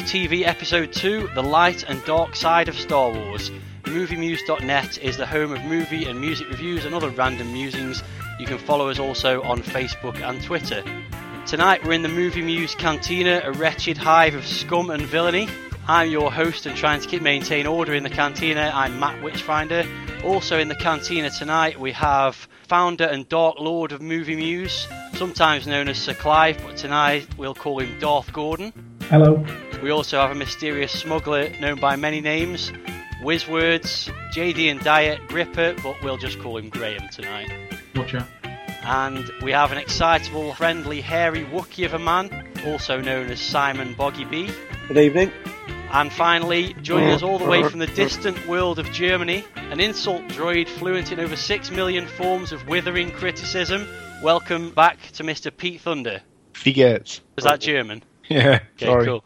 TV Episode 2, The Light and Dark Side of Star Wars. MovieMuse.net is the home of movie and music reviews and other random musings. You can follow us also on Facebook and Twitter. Tonight we're in the Movie Muse Cantina, a wretched hive of scum and villainy. I'm your host and trying to maintain order in the cantina. I'm Matt Witchfinder. Also in the cantina tonight we have founder and Dark Lord of Movie Muse, sometimes known as Sir Clive, but tonight we'll call him Darth Gordon. Hello. We also have a mysterious smuggler known by many names, Wizwords, JD and Diet, Gripper, but we'll just call him Graham tonight. Watcher. And we have an excitable, friendly, hairy Wookiee of a man, also known as Simon Boggy B. Good evening. And finally, joining us all the way from the distant world of Germany, an insult droid fluent in over 6 million forms of withering criticism. Welcome back to Mr. Pete Thunder. Wie geht's? Was that German? Yeah, Okay, sorry. cool.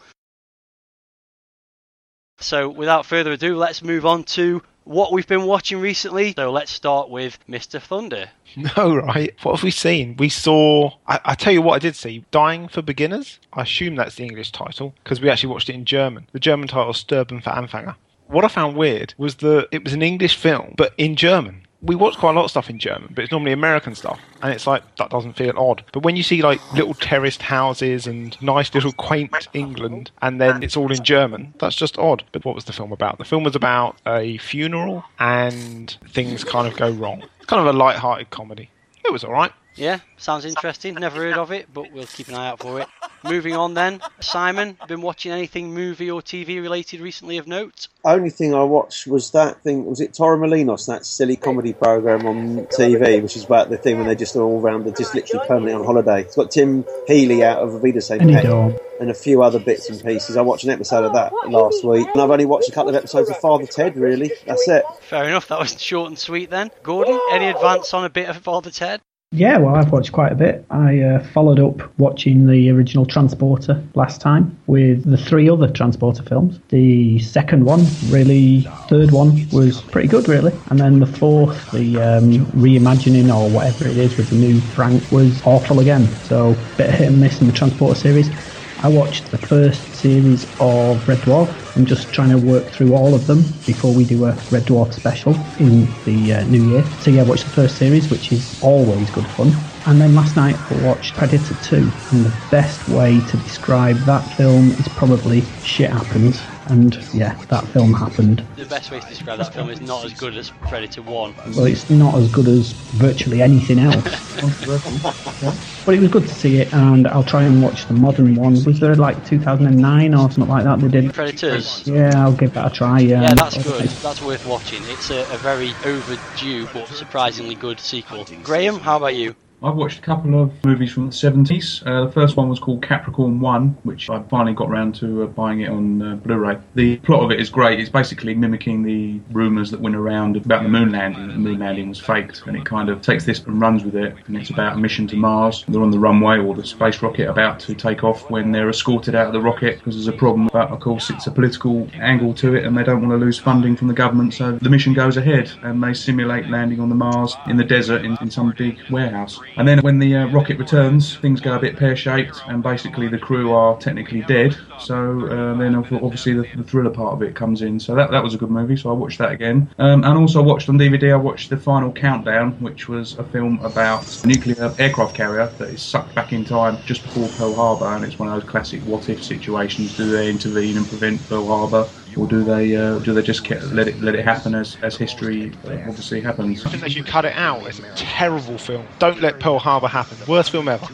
So, without further ado, let's move on to what we've been watching recently. So, let's start with Mr. Thunder. No, right. What have we seen? We saw... I tell you what I did see. Dying for Beginners. I assume that's the English title, because we actually watched it in German. The German title is Sterben für Anfänger. What I found weird was that it was an English film, but in German. We watch quite a lot of stuff in German, but it's normally American stuff. And it's like, that doesn't feel odd. But when you see like little terraced houses and nice little quaint England, and then it's all in German, that's just odd. But what was the film about? The film was about a funeral and things kind of go wrong. Kind of a light-hearted comedy. It was alright. Yeah, sounds interesting. Never heard of it, but we'll keep an eye out for it. Moving on then, Simon, been watching anything movie or TV related recently of note? Only thing I watched was that thing, was it Torremolinos, that silly comedy programme on TV, which is about the thing when they're just all around, they're just literally permanently on holiday. It's got Tim Healy out of Vida St. and a few other bits and pieces. I watched an episode of that last week, and I've only watched a couple of episodes of Father Ted, really. That's it. Fair enough, that was short and sweet then. Gordon, any advance on a bit of Father Ted? Yeah, well, I've watched quite a bit. I followed up watching the original Transporter last time with the 3 other Transporter films. The second one, third one was pretty good, really. And then the fourth, the reimagining or whatever it is with the new Frank, was awful again. So, bit of hit and miss in the Transporter series. I watched the first series of Red Dwarf. I'm just trying to work through all of them before we do a Red Dwarf special in the new year. So yeah, I watched the first series, which is always good fun. And then last night I watched Predator 2. And the best way to describe that film is probably shit happens. And yeah, that film happened. The best way to describe that film is not as good as Predator 1. Well, it's not as good as virtually anything else. But it was good to see it, and I'll try and watch the modern one. Was there like 2009 or something like that they did? Predators? Yeah, I'll give that a try. Yeah, that's good. That's worth watching. It's a very overdue but surprisingly good sequel. Graham, how about you? I've watched a couple of movies from the 70s. The first one was called Capricorn 1, which I finally got around to buying it on Blu-ray. The plot of it is great. It's basically mimicking the rumours that went around about the moon landing. The moon landing was faked, and it kind of takes this and runs with it. And it's about a mission to Mars. They're on the runway, or the space rocket, about to take off when they're escorted out of the rocket because there's a problem. But of course, it's a political angle to it, and they don't want to lose funding from the government, so the mission goes ahead, and they simulate landing on the Mars in the desert in some big warehouse. And then when the rocket returns, things go a bit pear-shaped, and basically the crew are technically dead. So then obviously the thriller part of it comes in. So that was a good movie, so I watched that again. And also watched on DVD, I watched The Final Countdown, which was a film about a nuclear aircraft carrier that is sucked back in time just before Pearl Harbor, and it's one of those classic what-if situations. Do they intervene and prevent Pearl Harbor? Or do they just let it happen as history obviously happens? I think they should cut it out. It's a terrible film. Don't let Pearl Harbor happen. Worst film ever.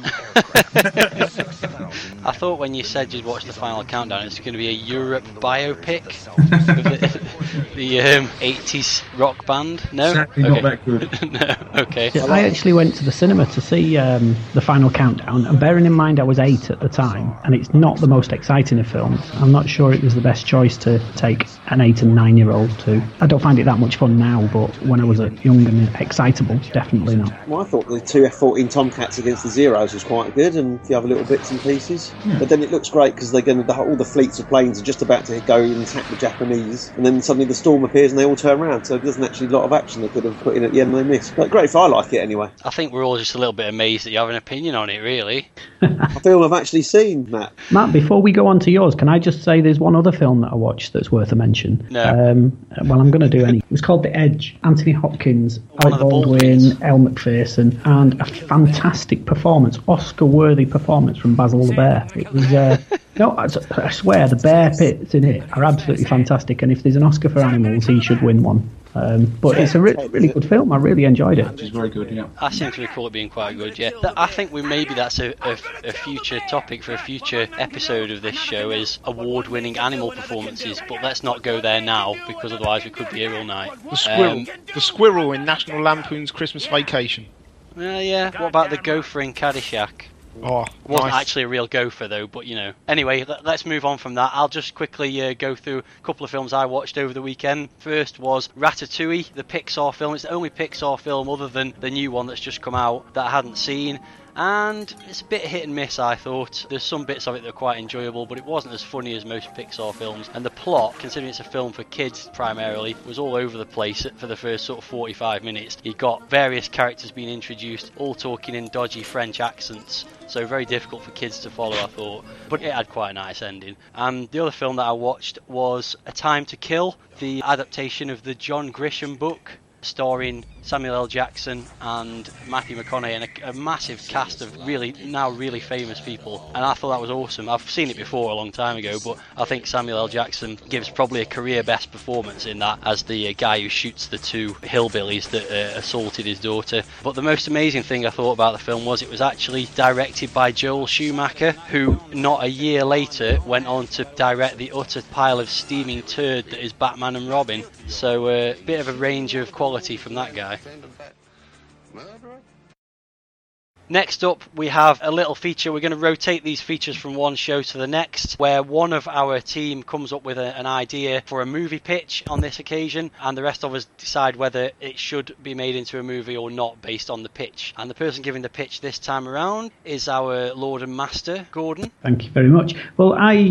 I thought when you said you'd watch The Final Countdown, it's going to be a Europe biopic of the 80s rock band. No? Exactly, okay. Not that good. No, okay. I actually went to the cinema to see The Final Countdown, and bearing in mind I was 8 at the time, and it's not the most exciting of films, I'm not sure it was the best choice to take an 8 and 9 year old to. I don't find it that much fun now, but when I was young and excitable, definitely not. Well, I thought the 2 F-14 Tomcats against the Zeros was quite good, and a few other little bits and pieces. places. But then it looks great because they're going to all the fleets of planes are just about to go and attack the Japanese, and then suddenly the storm appears and they all turn around. So there's actually a lot of action they could have put in at the end and they missed. But great if I like it anyway. I think we're all just a little bit amazed that you have an opinion on it, really. A film I've actually seen, Matt. Matt, before we go on to yours, can I just say there's one other film that I watched that's worth a mention? No. Well, I'm going to do any. It was called The Edge. Anthony Hopkins, Alec Baldwin, Elle Macpherson, and a fantastic performance, Oscar-worthy performance from Basil the Bear. It was... No, I swear, the bear pits in it are absolutely fantastic, and if there's an Oscar for animals, he should win one. But it's a really good film. I really enjoyed it. It's very good, yeah. I seem to recall it being quite good, yeah. I think that's a future topic for a future episode of this show, is award-winning animal performances, but let's not go there now, because otherwise we could be here all night. The squirrel in National Lampoon's Christmas Vacation. Yeah, what about the gopher in Caddyshack? Oh, wasn't nice. actually a real gopher though, but Anyway, let's move on from that. I'll just quickly go through a couple of films I watched over the weekend. First was Ratatouille, the Pixar film. It's the only Pixar film other than the new one that's just come out that I hadn't seen. And it's a bit hit and miss, I thought. There's some bits of it that are quite enjoyable, but it wasn't as funny as most Pixar films. And the plot, considering it's a film for kids primarily, was all over the place for the first sort of 45 minutes. You got various characters being introduced, all talking in dodgy French accents. So very difficult for kids to follow, I thought. But it had quite a nice ending. And the other film that I watched was A Time to Kill, the adaptation of the John Grisham book, starring Samuel L. Jackson and Matthew McConaughey, and a massive cast of really famous people. And I thought that was awesome. I've seen it before a long time ago, but I think Samuel L. Jackson gives probably a career best performance in that, as the guy who shoots the two hillbillies that assaulted his daughter. But the most amazing thing I thought about the film was it was actually directed by Joel Schumacher, who not a year later went on to direct the utter pile of steaming turd that is Batman and Robin. So a bit of a range of quality from that guy. Next up, we have a little feature. We're going to rotate these features from one show to the next, where one of our team comes up with an idea for a movie pitch on this occasion, and the rest of us decide whether it should be made into a movie or not based on the pitch. And the person giving the pitch this time around is our Lord and Master, Gordon. Thank you very much. Well,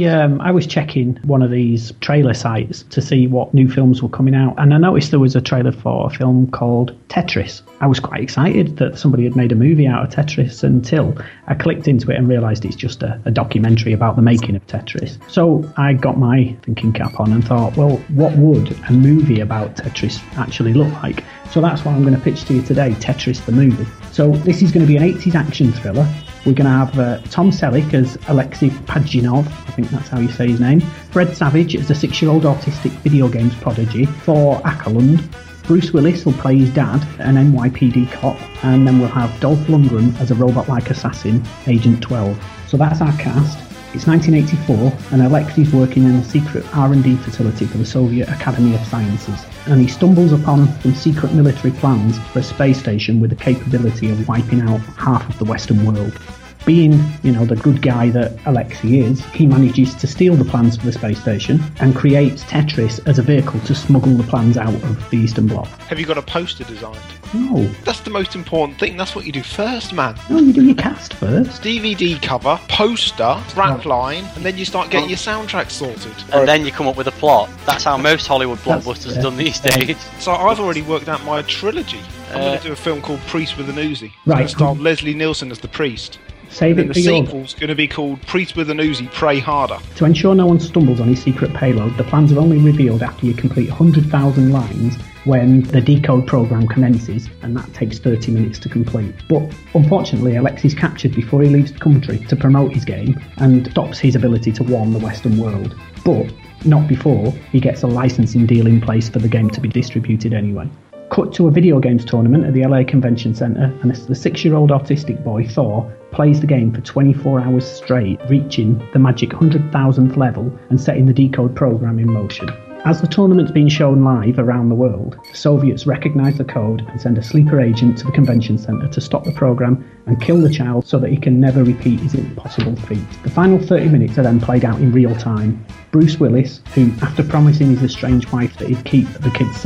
I was checking one of these trailer sites to see what new films were coming out, and I noticed there was a trailer for a film called Tetris. I was quite excited that somebody had made a movie out of Tetris until I clicked into it and realised it's just a documentary about the making of Tetris. So I got my thinking cap on and thought, well, what would a movie about Tetris actually look like? So that's what I'm going to pitch to you today, Tetris the movie. So this is going to be an 80s action thriller. We're going to have Tom Selleck as Alexei Pajitnov, I think that's how you say his name. Fred Savage as a 6-year-old autistic video games prodigy. Thor Åkerlund. Bruce Willis will play his dad, an NYPD cop, and then we'll have Dolph Lundgren as a robot-like assassin, Agent 12. So that's our cast. It's 1984, and Alexei's working in a secret R&D facility for the Soviet Academy of Sciences, and he stumbles upon some secret military plans for a space station with the capability of wiping out half of the Western world. Being, the good guy that Alexei is, he manages to steal the plans for the space station and creates Tetris as a vehicle to smuggle the plans out of the Eastern Bloc. Have you got a poster designed? No. That's the most important thing. That's what you do first, man. No, you do your cast first. DVD cover, poster, rap line, and then you start getting your soundtrack sorted. And then you come up with a plot. That's how most Hollywood blockbusters are done these days. So I've already worked out my trilogy. I'm going to do a film called Priest with an Uzi. Right. It's starring Leslie Nielsen as the priest. Save and it then for the your... sequel's going to be called Priest with an Uzi, Pray Harder. To ensure no one stumbles on his secret payload, the plans are only revealed after you complete 100,000 lines when the decode program commences, and that takes 30 minutes to complete. But unfortunately, Alexei's captured before he leaves the country to promote his game and stops his ability to warn the Western world. But not before he gets a licensing deal in place for the game to be distributed anyway. Cut to a video games tournament at the LA Convention Center, and the 6-year-old autistic boy, Thor, plays the game for 24 hours straight, reaching the magic 100,000th level and setting the decode program in motion. As the tournament's being shown live around the world, the Soviets recognise the code and send a sleeper agent to the convention centre to stop the programme and kill the child so that he can never repeat his impossible feat. The final 30 minutes are then played out in real time. Bruce Willis, who, after promising his estranged wife that he'd keep the kids safe,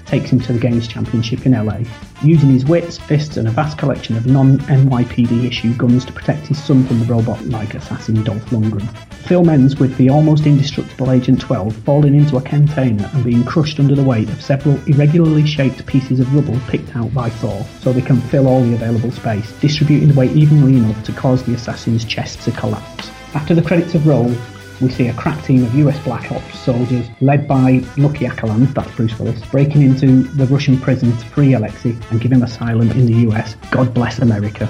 takes him to the Games Championship in LA, using his wits, fists and a vast collection of non-NYPD issue guns to protect his son from the robot-like assassin Dolph Lundgren. The film ends with the almost indestructible Agent 12 falling into a container and being crushed under the weight of several irregularly shaped pieces of rubble picked out by Thor so they can fill all the available space, distributing the weight evenly enough to cause the assassin's chest to collapse. After the credits have rolled, we see a crack team of US Black Ops soldiers, led by Lucky Akaland, that's Bruce Willis, breaking into the Russian prison to free Alexei and give him asylum in the US. God bless America.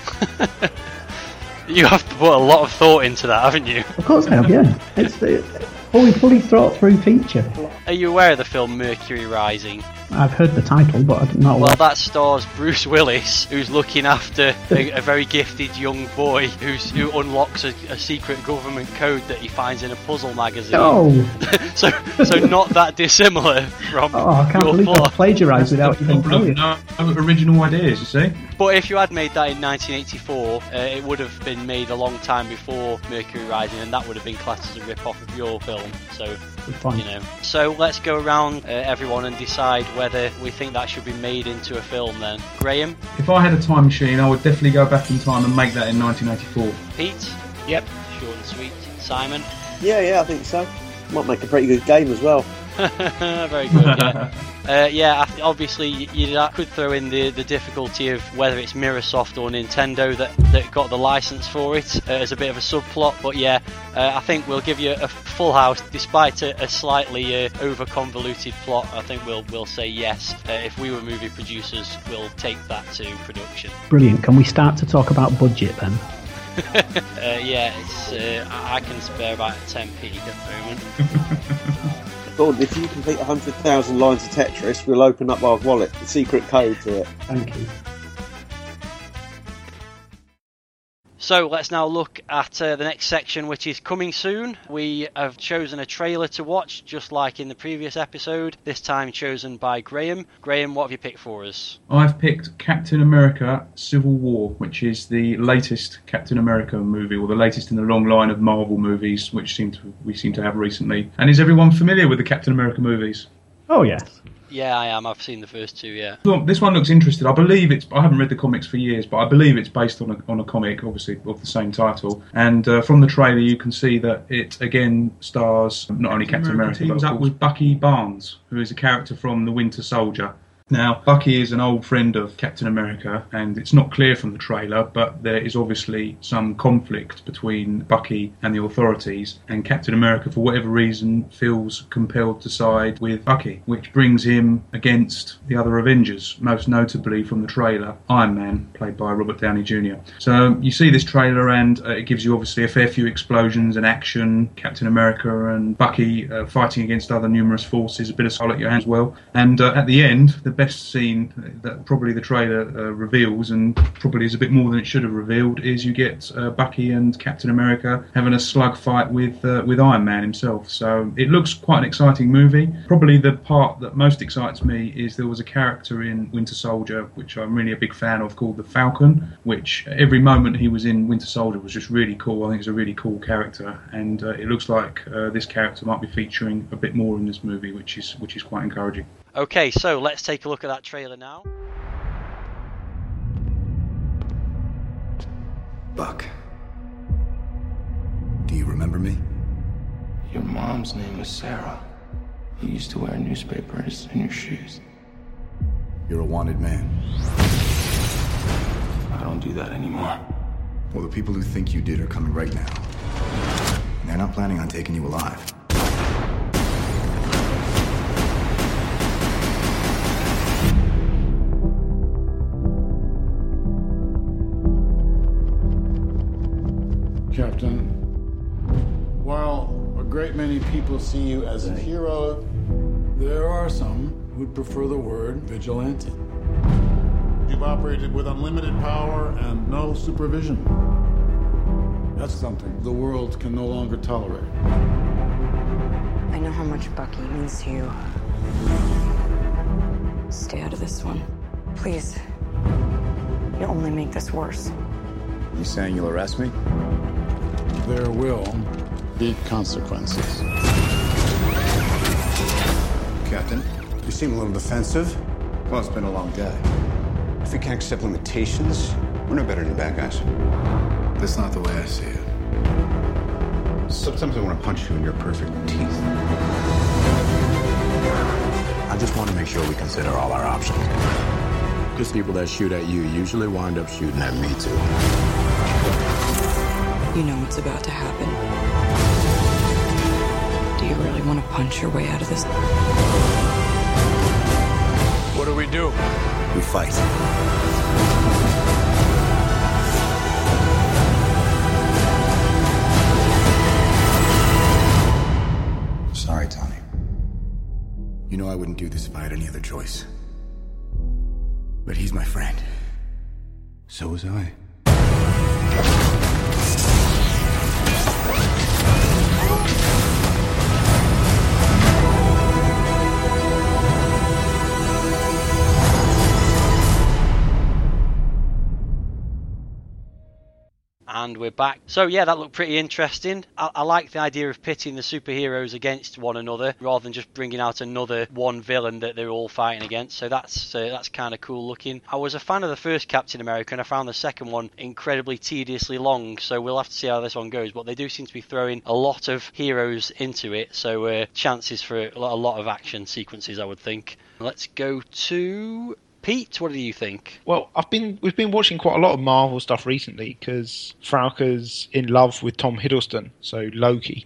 You have to put a lot of thought into that, haven't you? Of course I have, yeah. It's a fully thought through feature. Are you aware of the film Mercury Rising? I've heard the title, but I don't know. Well, that stars Bruce Willis, who's looking after a very gifted young boy who unlocks a secret government code that he finds in a puzzle magazine. Oh! so not that dissimilar from I can't your believe I plot. plagiarised without even knowing. No original ideas, you see. But if you had made that in 1984, it would have been made a long time before Mercury Rising, and that would have been classed as a rip-off of your film. So, you know. So let's go around everyone and decide whether we think that should be made into a film then. Graham? If I had a time machine, I would definitely go back in time and make that in 1984. Pete? Yep. Short and sweet. Simon? Yeah, I think so. Might make a pretty good game as well. Very good, yeah. Obviously you could throw in the difficulty of whether it's Microsoft or Nintendo that got the license for it as a bit of a subplot, but yeah, I think we'll give you a full house despite a slightly over-convoluted plot. I think we'll say yes. If we were movie producers, we'll take that to production. Brilliant. Can we start to talk about budget then? Yeah, it's I can spare about 10p at the moment. Gordon, if you complete 100,000 lines of Tetris, we'll open up our wallet, the secret code to it. Thank you. So let's now look at the next section, which is coming soon. We have chosen a trailer to watch, just like in the previous episode, this time chosen by Graham. Graham, what have you picked for us? I've picked Captain America Civil War, which is the latest Captain America movie, or the latest in the long line of Marvel movies, which we seem to have recently. And is everyone familiar with the Captain America movies? Oh, yes. Yeah, I am. I've seen the first two, yeah. Well, this one looks interesting. I haven't read the comics for years, but I believe it's based on a comic, obviously, of the same title. And from the trailer, you can see that it, again, stars not only Captain America, but teams up with Bucky Barnes, who is a character from The Winter Soldier. Now, Bucky is an old friend of Captain America, and it's not clear from the trailer, but there is obviously some conflict between Bucky and the authorities, and Captain America, for whatever reason, feels compelled to side with Bucky, which brings him against the other Avengers, most notably from the trailer, Iron Man, played by Robert Downey Jr. So you see this trailer, and it gives you obviously a fair few explosions and action, Captain America and Bucky fighting against other numerous forces, a bit of solid at your hands as well, and at the end, the best scene that probably the trailer reveals, and probably is a bit more than it should have revealed, is you get Bucky and Captain America having a slug fight with Iron Man himself. So it looks quite an exciting movie. Probably the part that most excites me is there was a character in Winter Soldier, which I'm really a big fan of, called the Falcon, which every moment he was in Winter Soldier was just really cool. I think it's a really cool character, and it looks like this character might be featuring a bit more in this movie, which is quite encouraging. Okay, so let's take a look at that trailer now. Buck, do you remember me? Your mom's name was Sarah. You used to wear newspapers in your shoes. You're a wanted man. I don't do that anymore. Well, the people who think you did are coming right now. And they're not planning on taking you alive. Captain, while a great many people see you as a hero, there are some who'd prefer the word vigilante. You've operated with unlimited power and no supervision. That's something the world can no longer tolerate. I know how much Bucky means to you. Stay out of this one. Please. You'll only make this worse. You saying you'll arrest me? There will be consequences. Captain, You seem a little defensive. Well, it's been a long day. If we can't accept limitations, we're no better than bad guys. That's not the way I see it. Sometimes I want to punch you in your perfect teeth. I just want to make sure we consider all our options. Because people that shoot at you usually wind up shooting at me, too. You know what's about to happen. Do you really want to punch your way out of this? What do? We fight. Sorry, Tony. You know I wouldn't do this if I had any other choice. But he's my friend. So was I. And we're back. So yeah, that looked pretty interesting. I like the idea of pitting the superheroes against one another rather than just bringing out another one villain that they're all fighting against. So that's kind of cool looking. I was a fan of the first Captain America, and I found the second one incredibly tediously long. So we'll have to see how this one goes. But they do seem to be throwing a lot of heroes into it, so chances for a lot of action sequences, I would think. Let's go to Pete, what do you think? Well, we've been watching quite a lot of Marvel stuff recently because Frauke's in love with Tom Hiddleston, so Loki.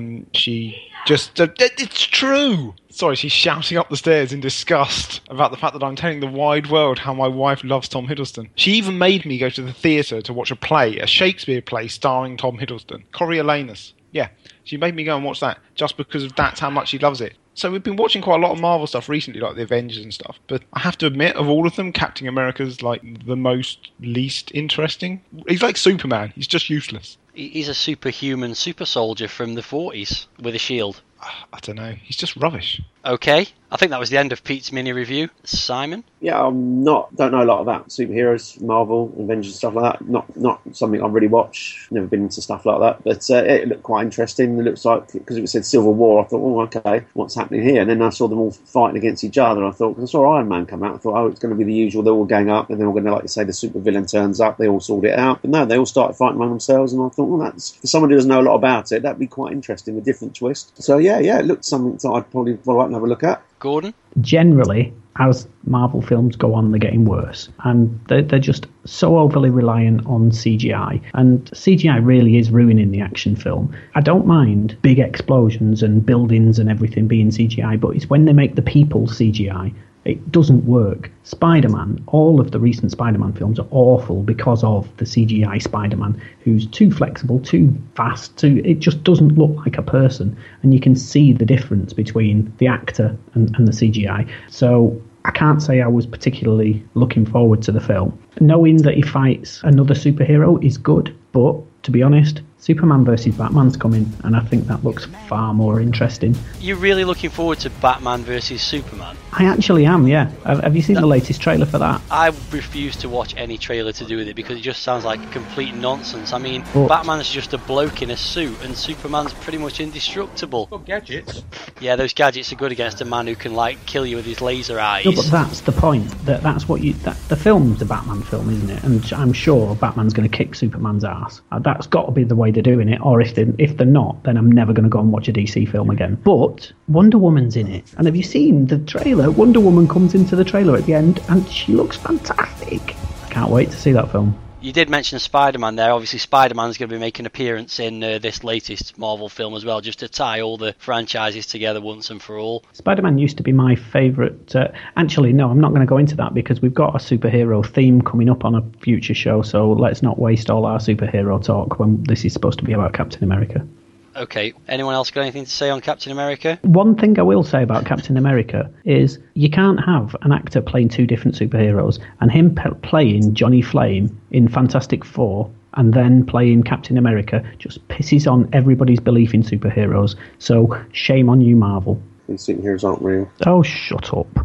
She just... it's true! Sorry, she's shouting up the stairs in disgust about the fact that I'm telling the wide world how my wife loves Tom Hiddleston. She even made me go to the theatre to watch a Shakespeare play starring Tom Hiddleston. Coriolanus. Yeah, she made me go and watch that just because that's how much she loves it. So we've been watching quite a lot of Marvel stuff recently, like the Avengers and stuff. But I have to admit, of all of them, Captain America's like the least interesting. He's like Superman. He's just useless. He's a superhuman super soldier from the 40s with a shield. I don't know. He's just rubbish. Okay, I think that was the end of Pete's mini review. Simon? Yeah, don't know a lot about superheroes, Marvel, Avengers, stuff like that. Not something I really watch. Never been into stuff like that. But it looked quite interesting. It looks like, because it said Civil War, I thought, oh, okay, what's happening here? And then I saw them all fighting against each other. I thought, because I saw Iron Man come out, I thought, oh, it's going to be the usual. They're all gang up, and then we're going to, like you say, the super villain turns up. They all sort it out. But no, they all started fighting among themselves, and I thought, well, that's, for someone who doesn't know a lot about it, that'd be quite interesting, a different twist. So yeah, it looked something that I'd probably follow up and have a look at. Gordon? Generally, as Marvel films go on, they're getting worse. And they're just so overly reliant on CGI. And CGI really is ruining the action film. I don't mind big explosions and buildings and everything being CGI, but it's when they make the people CGI, it doesn't work. Spider-Man, all of the recent Spider-Man films are awful because of the CGI Spider-Man, who's too flexible, too fast, it just doesn't look like a person. And you can see the difference between the actor and the CGI. So I can't say I was particularly looking forward to the film. Knowing that he fights another superhero is good, but to be honest, Superman versus Batman's coming, and I think that looks far more interesting. You're really looking forward to Batman versus Superman? I actually am, yeah. Have you seen the latest trailer for that? I refuse to watch any trailer to do with it because it just sounds like complete nonsense. I mean, Batman's just a bloke in a suit, and Superman's pretty much indestructible. Got gadgets. Yeah, those gadgets are good against a man who can, like, kill you with his laser eyes. No, but that's the point. That's what the film's a Batman film, isn't it? And I'm sure Batman's going to kick Superman's ass. That's got to be the way they're doing it, or if they're not, then I'm never going to go and watch a DC film again. But Wonder Woman's in it, and have you seen the trailer? Wonder Woman comes into the trailer at the end, and she looks fantastic. I can't wait to see that film. You did mention Spider-Man there. Obviously, Spider-Man's going to be making an appearance in this latest Marvel film as well, just to tie all the franchises together once and for all. Spider-Man used to be my favourite. Actually, no, I'm not going to go into that because we've got a superhero theme coming up on a future show, so let's not waste all our superhero talk when this is supposed to be about Captain America. Okay, anyone else got anything to say on Captain America? One thing I will say about Captain America is you can't have an actor playing two different superheroes, and him playing Johnny Flame in Fantastic Four and then playing Captain America just pisses on everybody's belief in superheroes. So shame on you, Marvel. These superheroes aren't real. Oh, shut up.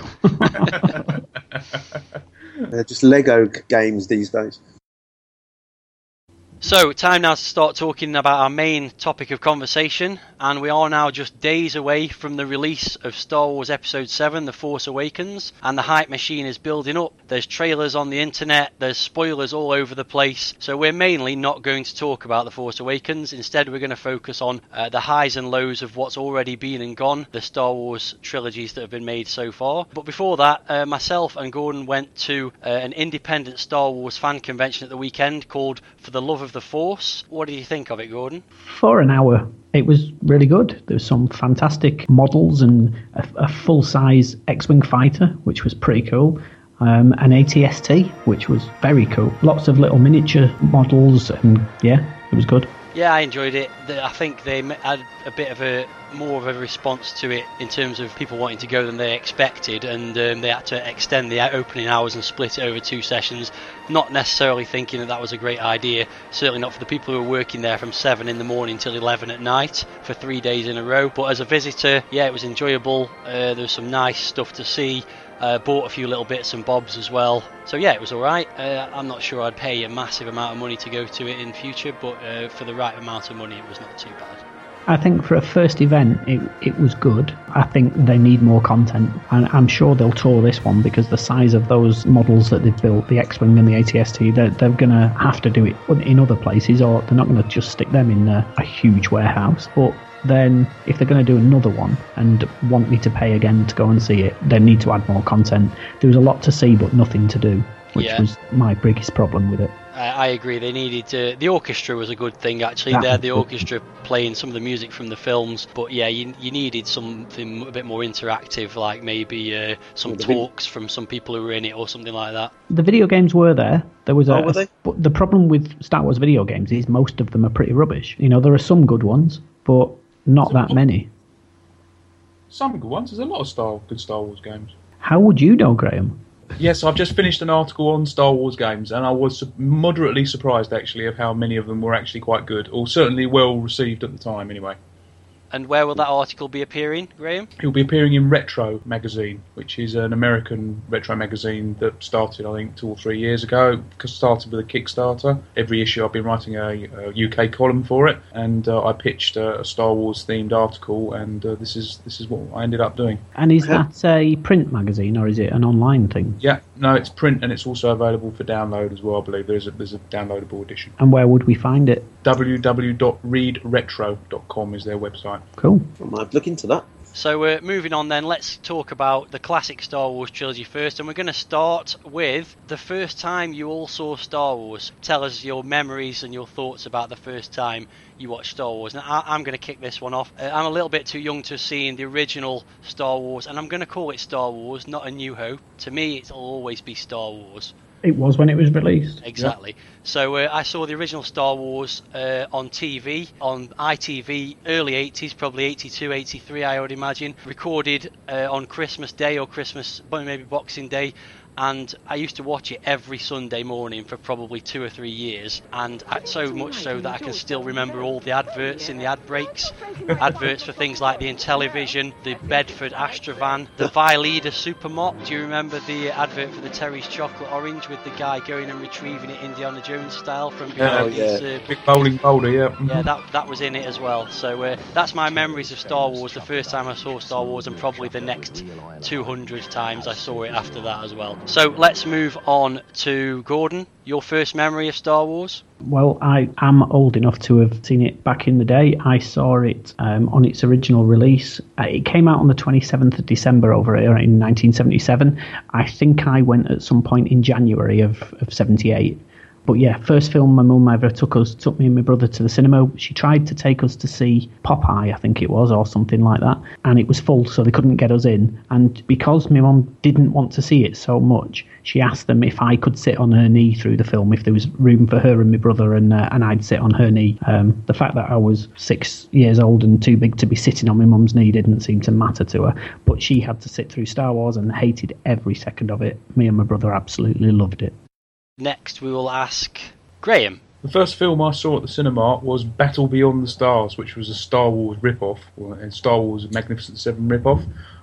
They're just Lego games these days. So, time now to start talking about our main topic of conversation, and we are now just days away from the release of Star Wars Episode 7, The Force Awakens, and the hype machine is building up. There's trailers on the internet, there's spoilers all over the place, so we're mainly not going to talk about The Force Awakens. Instead, we're going to focus on the highs and lows of what's already been and gone, the Star Wars trilogies that have been made so far. But before that, myself and Gordon went to an independent Star Wars fan convention at the weekend called For the Love of the Force. What did you think of it, Gordon? For an hour, it was really good. There was some fantastic models and a full-size X-Wing fighter, which was pretty cool. An AT-ST, which was very cool. Lots of little miniature models, and yeah, it was good. Yeah, I enjoyed it. I think they had a bit of more of a response to it in terms of people wanting to go than they expected, and they had to extend the opening hours and split it over 2 sessions, not necessarily thinking that was a great idea, certainly not for the people who were working there from 7 in the morning till 11 at night for 3 days in a row. But as a visitor, yeah, it was enjoyable. There was some nice stuff to see. Bought a few little bits and bobs as well. So yeah, it was alright. I'm not sure I'd pay a massive amount of money to go to it in future, but for the right amount of money it was not too bad. I think for a first event it was good. I think they need more content, and I'm sure they'll tour this one because the size of those models that they've built, the X-Wing and the AT-ST, they're going to have to do it in other places, or they're not going to just stick them in a huge warehouse. But then if they're going to do another one and want me to pay again to go and see it, they need to add more content. There was a lot to see but nothing to do, which was my biggest problem with it. I agree. They needed the orchestra was a good thing actually. They had the orchestra playing some of the music from the films, but yeah, you needed something a bit more interactive, like maybe some talks from some people who were in it or something like that. The video games were there. There was were they? But the problem with Star Wars video games is most of them are pretty rubbish. You know, there are some good ones, but not that many. Some good ones. There's a lot of good Star Wars games. How would you know, Graham? Yes, I've just finished an article on Star Wars games, and I was moderately surprised, actually, of how many of them were actually quite good, or certainly well received at the time, anyway. And where will that article be appearing, Graham? It'll be appearing in Retro magazine, which is an American retro magazine that started, I think, 2 or 3 years ago. It started with a Kickstarter. Every issue I've been writing a UK column for it, and I pitched a Star Wars themed article, and this is what I ended up doing. And is that a print magazine or is it an online thing? Yeah, no, it's print, and it's also available for download as well. I believe there's a downloadable edition. And where would we find it? www.readretro.com is their website. Cool. I might look into that. So moving on then, let's talk about the classic Star Wars trilogy first, and we're going to start with the first time you all saw Star Wars. Tell us your memories and your thoughts about the first time you watched Star Wars. Now, I'm going to kick this one off. I'm a little bit too young to have seen the original Star Wars, and I'm going to call it Star Wars, not A New Hope. To me, it'll always be Star Wars. It was when it was released. Exactly. Yeah. So I saw the original Star Wars on TV, on ITV, early 80s, probably 82, 83, I would imagine. Recorded on Christmas Day or maybe Boxing Day. And I used to watch it every Sunday morning for probably 2 or 3 years, and so much so that I can still remember all the adverts in the ad breaks. Adverts for things like the Intellivision, the Bedford Astrovan, the Vileda Supermop. Do you remember the advert for the Terry's Chocolate Orange with the guy going and retrieving it Indiana Jones style from behind his big bowling boulder, yeah. Yeah, that was in it as well. So that's my memories of Star Wars, the first time I saw Star Wars, and probably the next 200 times I saw it after that as well. So let's move on to Gordon. Your first memory of Star Wars? Well, I am old enough to have seen it back in the day. I saw it on its original release. It came out on the 27th of December over here in 1977. I think I went at some point in January of 78. But yeah, first film my mum ever took me and my brother to the cinema. She tried to take us to see Popeye, I think it was, or something like that. And it was full, so they couldn't get us in. And because my mum didn't want to see it so much, she asked them if I could sit on her knee through the film, if there was room for her and my brother, and I'd sit on her knee. The fact that I was 6 years old and too big to be sitting on my mum's knee didn't seem to matter to her. But she had to sit through Star Wars and hated every second of it. Me and my brother absolutely loved it. Next, we will ask Graham. The first film I saw at the cinema was Battle Beyond the Stars, which was a Star Wars rip-off, and Star Wars Magnificent Seven rip-off.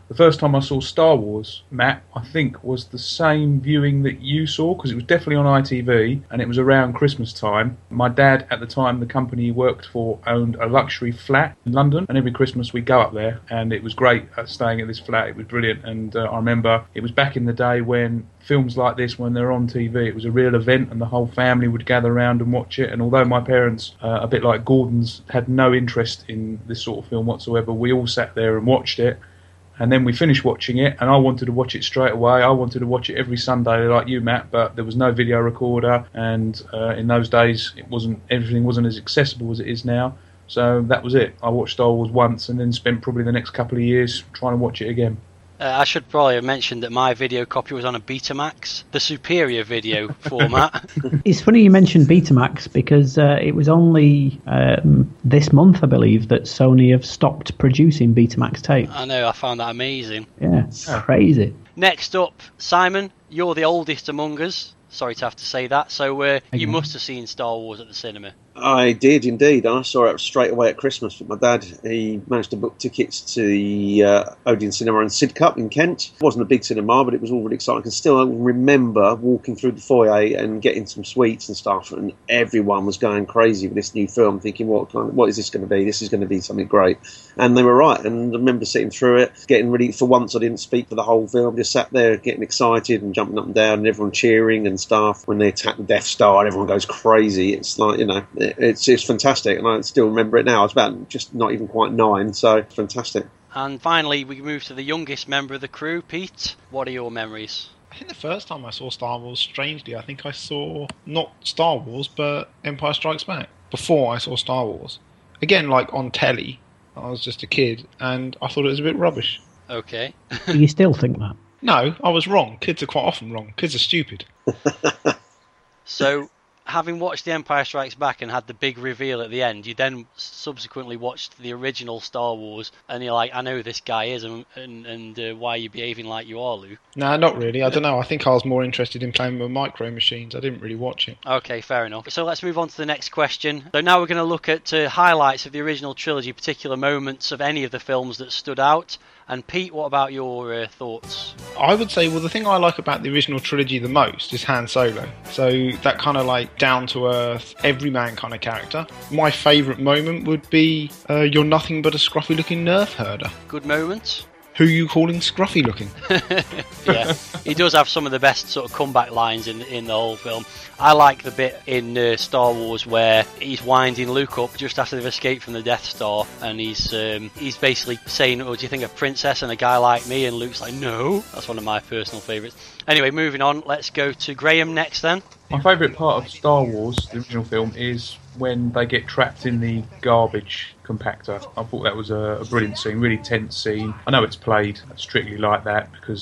The first time I saw Star Wars, Matt, I think was the same viewing that you saw, because it was definitely on ITV, and it was around Christmas time. My dad, at the time, the company he worked for owned a luxury flat in London, and every Christmas we'd go up there, and it was great staying at this flat. It was brilliant, and I remember it was back in the day when films like this, when they're on TV, it was a real event, and the whole family would gather around and watch it. And although my parents, a bit like Gordon's, had no interest in this sort of film whatsoever, we all sat there and watched it. And then we finished watching it, and I wanted to watch it straight away. I wanted to watch it every Sunday like you, Matt, but there was no video recorder, and in those days everything wasn't as accessible as it is now. So that was it. I watched Star Wars once and then spent probably the next couple of years trying to watch it again. I should probably have mentioned that my video copy was on a Betamax, the superior video format. It's funny you mentioned Betamax, because it was only this month, I believe, that Sony have stopped producing Betamax tapes. I know, I found that amazing. Yeah, it's crazy. Next up, Simon, you're the oldest among us. Sorry to have to say that. So you must have seen Star Wars at the cinema. I did indeed. I saw it straight away at Christmas with my dad. He managed to book tickets to the Odeon Cinema in Sidcup in Kent. It wasn't a big cinema, but it was all really exciting. I can still remember walking through the foyer and getting some sweets and stuff, and everyone was going crazy with this new film, thinking, what is this going to be? This is going to be something great. And they were right. And I remember sitting through it, getting ready. For once, I didn't speak for the whole film. Just sat there getting excited and jumping up and down, and everyone cheering and stuff. When they attack the Death Star, and everyone goes crazy. It's like, it's fantastic, and I still remember it now. I was about just not even quite 9, so it's fantastic. And finally, we move to the youngest member of the crew, Pete. What are your memories? I think the first time I saw Star Wars, strangely, I think I saw not Star Wars, but Empire Strikes Back. Before I saw Star Wars. Again, like on telly, I was just a kid, and I thought it was a bit rubbish. Okay. Do you still think that? No, I was wrong. Kids are quite often wrong. Kids are stupid. So, having watched The Empire Strikes Back and had the big reveal at the end, you then subsequently watched the original Star Wars, and you're like, I know who this guy is, and why are you behaving like you are, Luke? No, not really. I don't know. I think I was more interested in playing with Micro Machines. I didn't really watch it. Okay, fair enough. So let's move on to the next question. So now we're going to look at highlights of the original trilogy, particular moments of any of the films that stood out. And Pete, what about your thoughts? I would say, well, the thing I like about the original trilogy the most is Han Solo. So that kind of like down-to-earth, everyman kind of character. My favourite moment would be, you're nothing but a scruffy-looking nerf herder. Good moment. Who are you calling scruffy-looking? Yeah, he does have some of the best sort of comeback lines in the whole film. I like the bit in Star Wars where he's winding Luke up just after they've escaped from the Death Star, and he's basically saying, "Oh, do you think a princess and a guy like me?" And Luke's like, "No." That's one of my personal favourites. Anyway, moving on, let's go to Graham next then. My favourite part of Star Wars, the original film, is when they get trapped in the garbage compactor. I thought that was a brilliant scene, really tense scene. I know it's played strictly like that because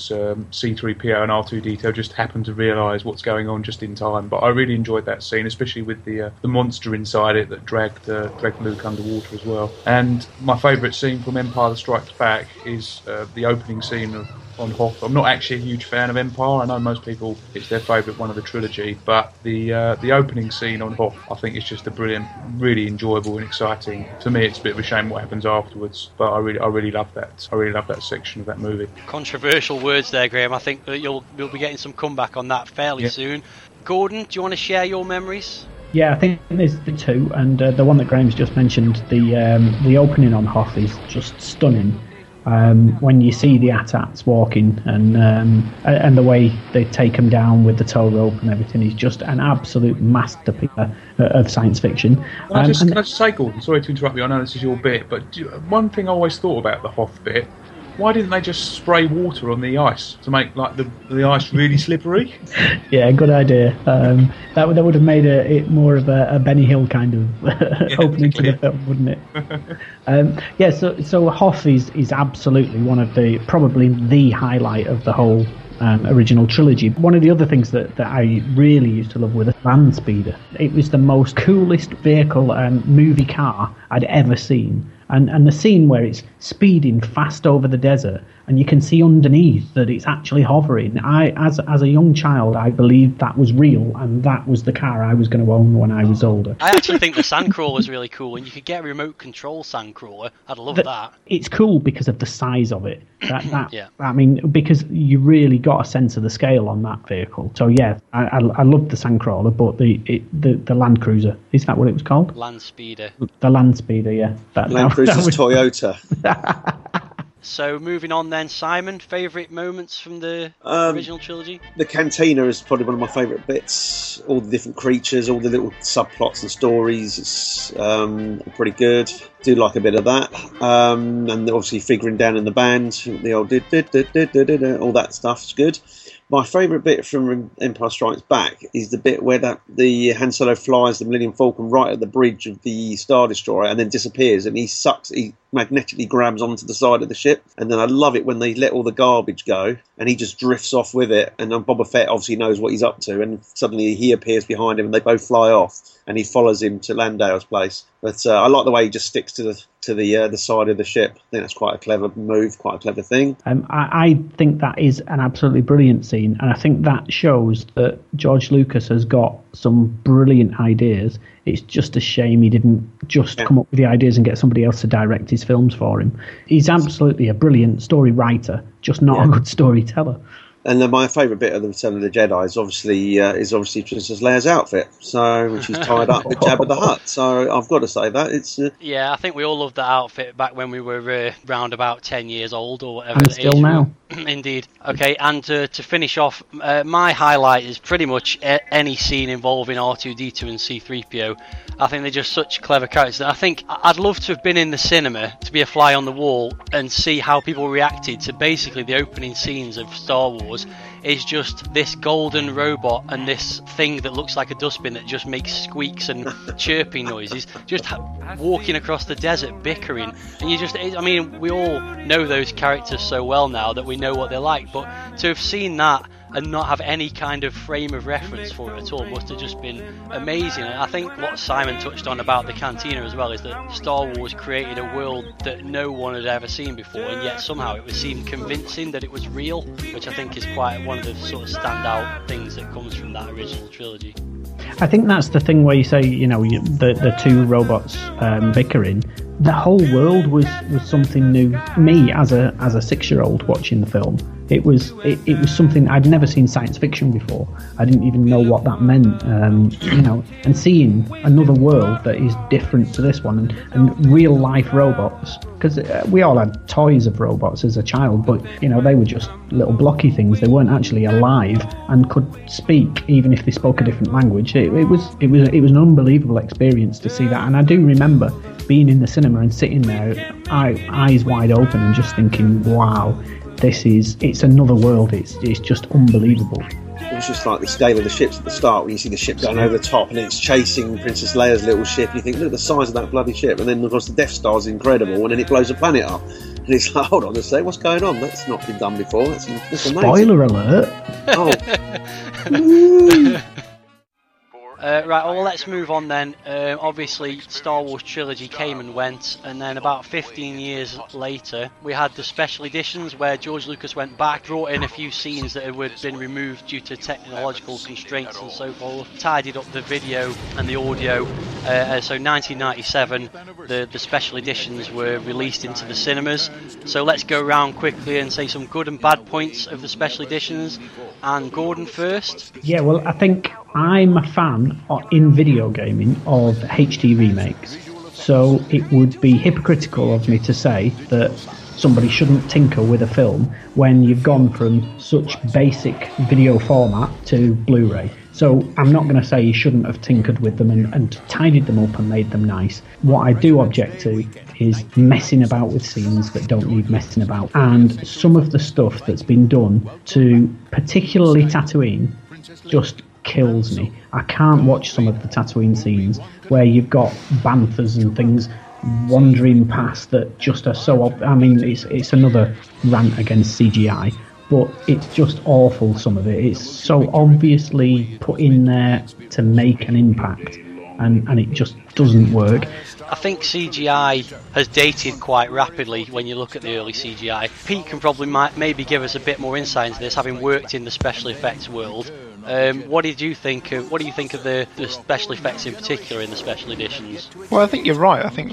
C-3PO and R2-D2 just happen to realise what's going on just in time, but I really enjoyed that scene, especially with the monster inside it that dragged Luke underwater as well. And my favourite scene from Empire Strikes Back is the opening scene on Hoth. I'm not actually a huge fan of Empire. I know most people, it's their favourite one of the trilogy, but the opening scene on Hoth, I think is just a brilliant, really enjoyable and exciting. To me, it's a bit of a shame what happens afterwards, but I really love that. I really love that section of that movie. Controversial words there, Graham. I think that you'll be getting some comeback on that fairly soon. Gordon, do you want to share your memories? Yeah, I think there's the two, and the one that Graham's just mentioned, the opening on Hoth is just stunning. When you see the AT-ATs walking and the way they take them down with the tow rope and everything is just an absolute masterpiece of science fiction. Can I just say, Gordon, sorry to interrupt you, I know this is your bit, but one thing I always thought about the Hoth bit, why didn't they just spray water on the ice to make like the ice really slippery? Yeah, good idea. That would have made it more of a Benny Hill kind of opening to the film, wouldn't it? So Hoth is absolutely one of probably the highlight of the whole original trilogy. One of the other things that I really used to love was the Land Speeder. It was the most coolest vehicle and movie car I'd ever seen. And the scene where it's speeding fast over the desert, and you can see underneath that it's actually hovering. As a young child, I believed that was real, and that was the car I was going to own when I was older. I actually think the Sandcrawler is really cool, and you could get a remote control Sandcrawler. I'd love that. It's cool because of the size of it. Yeah. I mean, because you really got a sense of the scale on that vehicle. So yeah, I loved the Sandcrawler, but the Land Cruiser, is that what it was called? Land Speeder. The Land Speeder, yeah. Land Cruiser's Toyota. So moving on then, Simon, favourite moments from the original trilogy? The cantina is probably one of my favourite bits. All the different creatures, all the little subplots and stories. It's pretty good. Do like a bit of that. And obviously figuring down in the band, the old all that stuff is good. My favourite bit from Empire Strikes Back is the bit where the Han Solo flies the Millennium Falcon right at the bridge of the Star Destroyer and then disappears, and he magnetically grabs onto the side of the ship. And then I love it when they let all the garbage go and he just drifts off with it, and then Boba Fett obviously knows what he's up to, and suddenly he appears behind him and they both fly off and he follows him to Landau's place. But I like the way he just sticks to the side of the ship. I think that's quite a clever move, quite a clever thing. I think that is an absolutely brilliant scene, and I think that shows that George Lucas has got some brilliant ideas. It's just a shame he didn't just come up with the ideas and get somebody else to direct his films for him. He's absolutely a brilliant story writer, just not a good storyteller. And then my favourite bit of the Return of the Jedi is obviously Princess Leia's outfit. So when she's tied up with Jabba the Hutt. So I've got to say that it's. Yeah, I think we all loved that outfit back when we were round about 10 years old or whatever. And still now. Indeed. Okay, and to finish off, my highlight is pretty much any scene involving R2-D2 and C-3PO. I think they're just such clever characters. And I think I'd love to have been in the cinema to be a fly on the wall and see how people reacted to basically the opening scenes of Star Wars. Is just this golden robot and this thing that looks like a dustbin that just makes squeaks and chirping noises, just walking across the desert bickering. And we all know those characters so well now that we know what they're like, but to have seen that and not have any kind of frame of reference for it at all must have just been amazing. And I think what Simon touched on about the cantina as well is that Star Wars created a world that no one had ever seen before, and yet somehow it seemed convincing that it was real, which I think is quite one of the sort of standout things that comes from that original trilogy. I think that's the thing where you say, the two robots bickering. The whole world was something new. Me, as a 6-year-old watching the film, it was something I'd never seen science fiction before. I didn't even know what that meant, and seeing another world that is different to this one, and real life robots. Because we all had toys of robots as a child, but they were just little blocky things. They weren't actually alive and could speak, even if they spoke a different language. It was an unbelievable experience to see that, and I do remember being in the cinema and sitting there, eyes wide open, and just thinking, "Wow, it's another world. It's just unbelievable." It was just like the scale of the ships at the start when you see the ship going over the top and it's chasing Princess Leia's little ship. You think, look at the size of that bloody ship, and then of course the Death Star's incredible, and then it blows the planet up. And it's like, hold on a sec, what's going on? That's not been done before. That's amazing. Spoiler alert! Oh. Right, well, let's move on then. Obviously, Star Wars trilogy came and went, and then about 15 years later, we had the special editions where George Lucas went back, brought in a few scenes that had been removed due to technological constraints and so forth, tidied up the video and the audio. So 1997, the special editions were released into the cinemas. So let's go around quickly and say some good and bad points of the special editions. And Gordon first. Yeah, well, I think I'm a fan in video gaming of HD remakes, so it would be hypocritical of me to say that somebody shouldn't tinker with a film when you've gone from such basic video format to Blu-ray. So I'm not going to say you shouldn't have tinkered with them and tidied them up and made them nice. What I do object to is messing about with scenes that don't need messing about. And some of the stuff that's been done to particularly Tatooine just kills me. I can't watch some of the Tatooine scenes where you've got banthas and things wandering past that just are so it's another rant against CGI, but it's just awful. Some of it, it's so obviously put in there to make an impact and it just doesn't work. I think CGI has dated quite rapidly when you look at the early CGI. Pete can probably maybe give us a bit more insight into this, having worked in the special effects world. What do you think of the special effects in particular in the special editions? Well, I think you're right. I think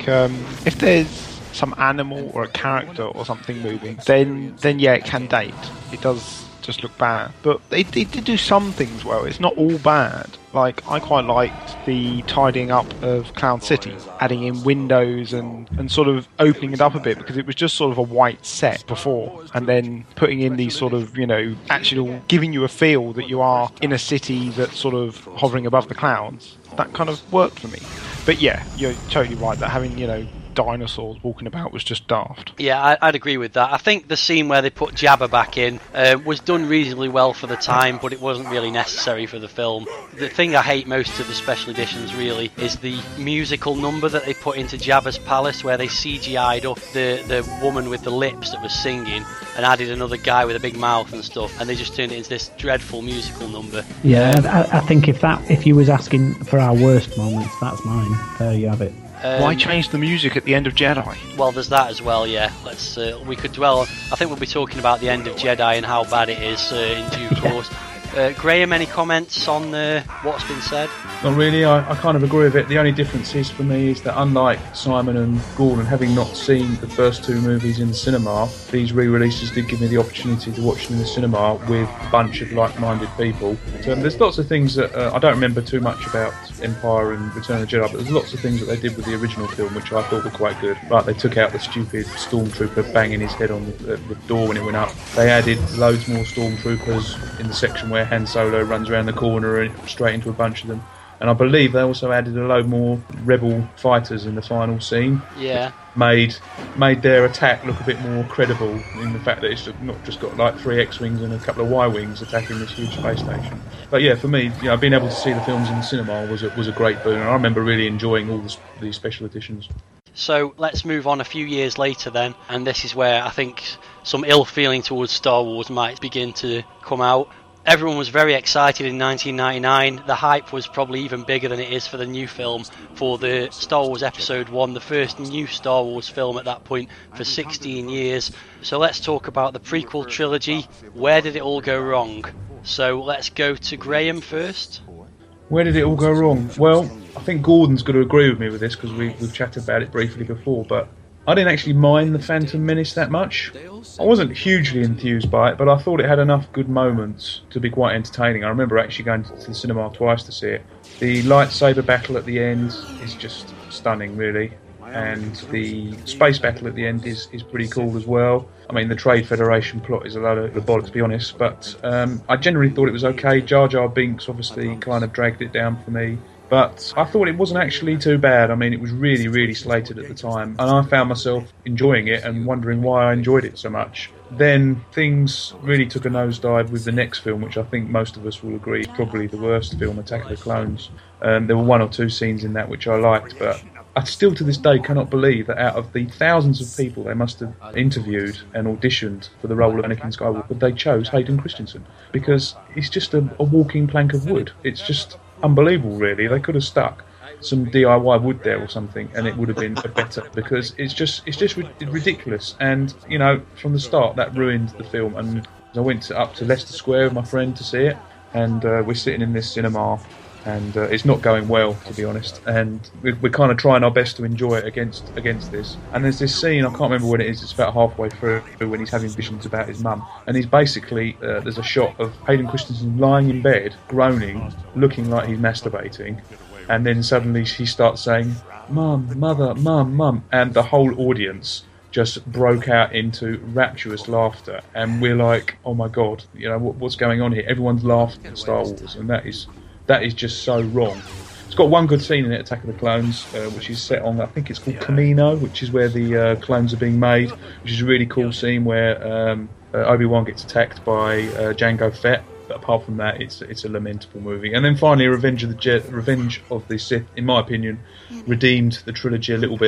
if there's some animal or a character or something moving, then yeah, it can date. It does just look bad, but they did do some things well. It's not all bad. Like, I quite liked the tidying up of Clown City, adding in windows and sort of opening it up a bit, because it was just sort of a white set before, and then putting in these sort of, actual, giving you a feel that you are in a city that's sort of hovering above the clouds. That kind of worked for me. But yeah, you're totally right that having, dinosaurs walking about was just daft. Yeah, I'd agree with that. I think the scene where they put Jabba back in was done reasonably well for the time, but it wasn't really necessary for the film. The thing I hate most of the special editions really is the musical number that they put into Jabba's palace, where they CGI'd up the woman with the lips that was singing and added another guy with a big mouth and stuff, and they just turned it into this dreadful musical number. Yeah, I think if you was asking for our worst moments, that's mine. There you have it. Why change the music at the end of Jedi? Well, there's that as well, yeah. We could dwell... I think we'll be talking about the end of Jedi and how bad it is in due course. Graham, any comments on what's been said? Not really, I kind of agree with it. The only difference is, for me, is that unlike Simon and Gordon, having not seen the first two movies in the cinema, these re-releases did give me the opportunity to watch them in the cinema with a bunch of like-minded people. So there's lots of things that I don't remember too much about Empire and Return of the Jedi, but there's lots of things that they did with the original film which I thought were quite good. Like, they took out the stupid stormtrooper banging his head on the door when it went up. They added loads more stormtroopers in the section where Han Solo runs around the corner and straight into a bunch of them. And I believe they also added a load more rebel fighters in the final scene. Yeah. Made their attack look a bit more credible in the fact that it's not just got like 3 X-Wings and a couple of Y-Wings attacking this huge space station. But yeah, for me, being able to see the films in the cinema was a great boon. And I remember really enjoying all these special editions. So let's move on a few years later then, and this is where I think some ill feeling towards Star Wars might begin to come out. Everyone was very excited in 1999. The hype was probably even bigger than it is for the new film, for the Star Wars Episode 1, the first new Star Wars film at that point for 16 years. So let's talk about the prequel trilogy. Where did it all go wrong? So let's go to Graham first. Where did it all go wrong? Well, I think Gordon's got to agree with me with this, because we've chatted about it briefly before, but I didn't actually mind The Phantom Menace that much. I wasn't hugely enthused by it, but I thought it had enough good moments to be quite entertaining. I remember actually going to the cinema twice to see it. The lightsaber battle at the end is just stunning, really. And the space battle at the end is pretty cool as well. I mean, the Trade Federation plot is a load of bollocks, to be honest, but I generally thought it was okay. Jar Jar Binks obviously kind of dragged it down for me. But I thought it wasn't actually too bad. I mean, it was really, really slated at the time, and I found myself enjoying it and wondering why I enjoyed it so much. Then things really took a nosedive with the next film, which I think most of us will agree is probably the worst film, Attack of the Clones. There were 1 or 2 scenes in that which I liked, but I still to this day cannot believe that out of the thousands of people they must have interviewed and auditioned for the role of Anakin Skywalker, they chose Hayden Christensen, because he's just a walking plank of wood. It's just unbelievable, really. They could have stuck some DIY wood there or something, and it would have been better, because it's just ridiculous. And from the start, that ruined the film. And I went up to Leicester Square with my friend to see it, and we're sitting in this cinema, and it's not going well, to be honest. And we're kind of trying our best to enjoy it against this. And there's this scene, I can't remember when it is. It's about halfway through, when he's having visions about his mum, and he's basically there's a shot of Hayden Christensen lying in bed, groaning, looking like he's masturbating, and then suddenly he starts saying, "Mum, mother, mum, mum," and the whole audience just broke out into rapturous laughter, and we're like, "Oh my god, what's going on here?" Everyone's laughing at Star Wars, and that is just so wrong. It's got one good scene in it, Attack of the Clones, which is set on, I think it's called Kamino, which is where the clones are being made, which is a really cool scene where Obi-Wan gets attacked by Jango Fett. But apart from that, it's a lamentable movie. And then finally, Revenge of the Sith, in my opinion, redeemed the trilogy a little bit.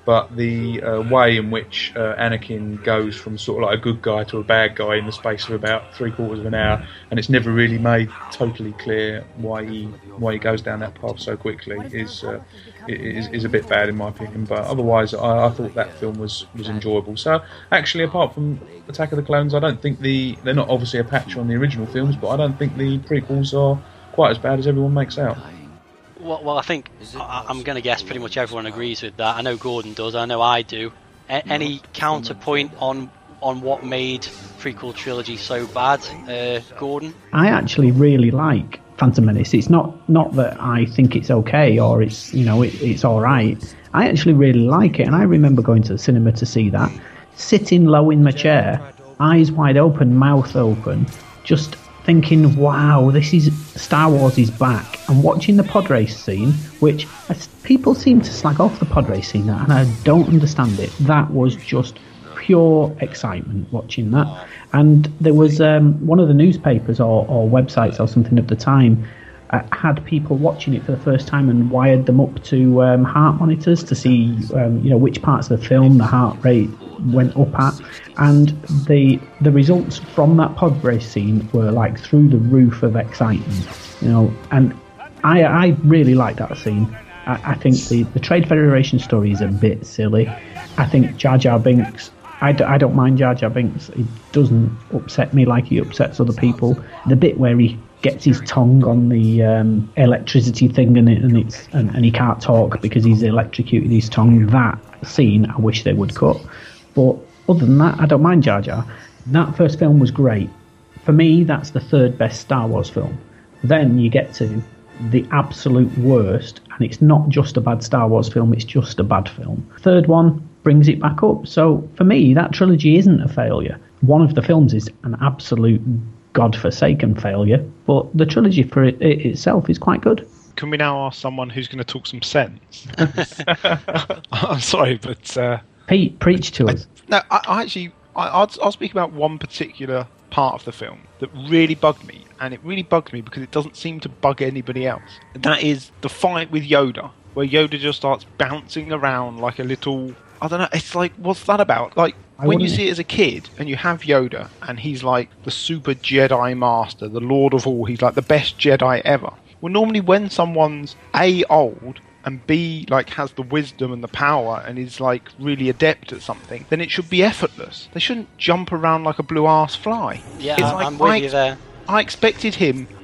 but the way in which Anakin goes from sort of like a good guy to a bad guy in the space of about 3/4 of an hour, and it's never really made totally clear why he goes down that path so quickly is a bit bad in my opinion. But otherwise, I thought that film was enjoyable. So actually, apart from Attack of the Clones, I don't think they're not obviously a patch on the original films, but I don't think the prequels are quite as bad as everyone makes out. Well, I think I'm going to guess pretty much everyone agrees with that. I know Gordon does. I know I do. Any counterpoint on what made prequel trilogy so bad, Gordon? I actually really like Phantom Menace. It's not that I think it's okay or it's it's all right. I actually really like it, and I remember going to the cinema to see that, sitting low in my chair, eyes wide open, mouth open, just thinking, wow, this is Star Wars is back, and watching the pod race scene, which people seem to slag off the pod race scene, and I don't understand it. That was just pure excitement watching that. And there was one of the newspapers or websites or something at the time had people watching it for the first time and wired them up to heart monitors to see which parts of the film the heart rate went up at, and the results from that pod race scene were like through the roof of excitement, and I really like that scene. I think the Trade Federation story is a bit silly. I think Jar Jar Binks, I don't mind Jar Jar Binks. It doesn't upset me like he upsets other people. The bit where he gets his tongue on the electricity thing and he can't talk because he's electrocuted his tongue, that scene I wish they would cut. But other than that, I don't mind Jar Jar. That first film was great. For me, that's the third best Star Wars film. Then you get to the absolute worst, and it's not just a bad Star Wars film, it's just a bad film. Third one brings it back up. So for me, that trilogy isn't a failure. One of the films is an absolute godforsaken failure, but the trilogy for it itself is quite good. Can we now ask someone who's going to talk some sense? I'm sorry, but... Pete, preach to us. I'll speak about one particular part of the film that really bugged me, and it really bugged me because it doesn't seem to bug anybody else. That is the fight with Yoda, where Yoda just starts bouncing around like a little... I don't know, it's like, what's that about? Like, when you see it as a kid, and you have Yoda, and he's like the super Jedi Master, the Lord of all, he's like the best Jedi ever. Well, normally when someone's A, old, and B, like, has the wisdom and the power and is, like, really adept at something, then it should be effortless. They shouldn't jump around like a blue-ass fly. Yeah, I'm with you there. I expected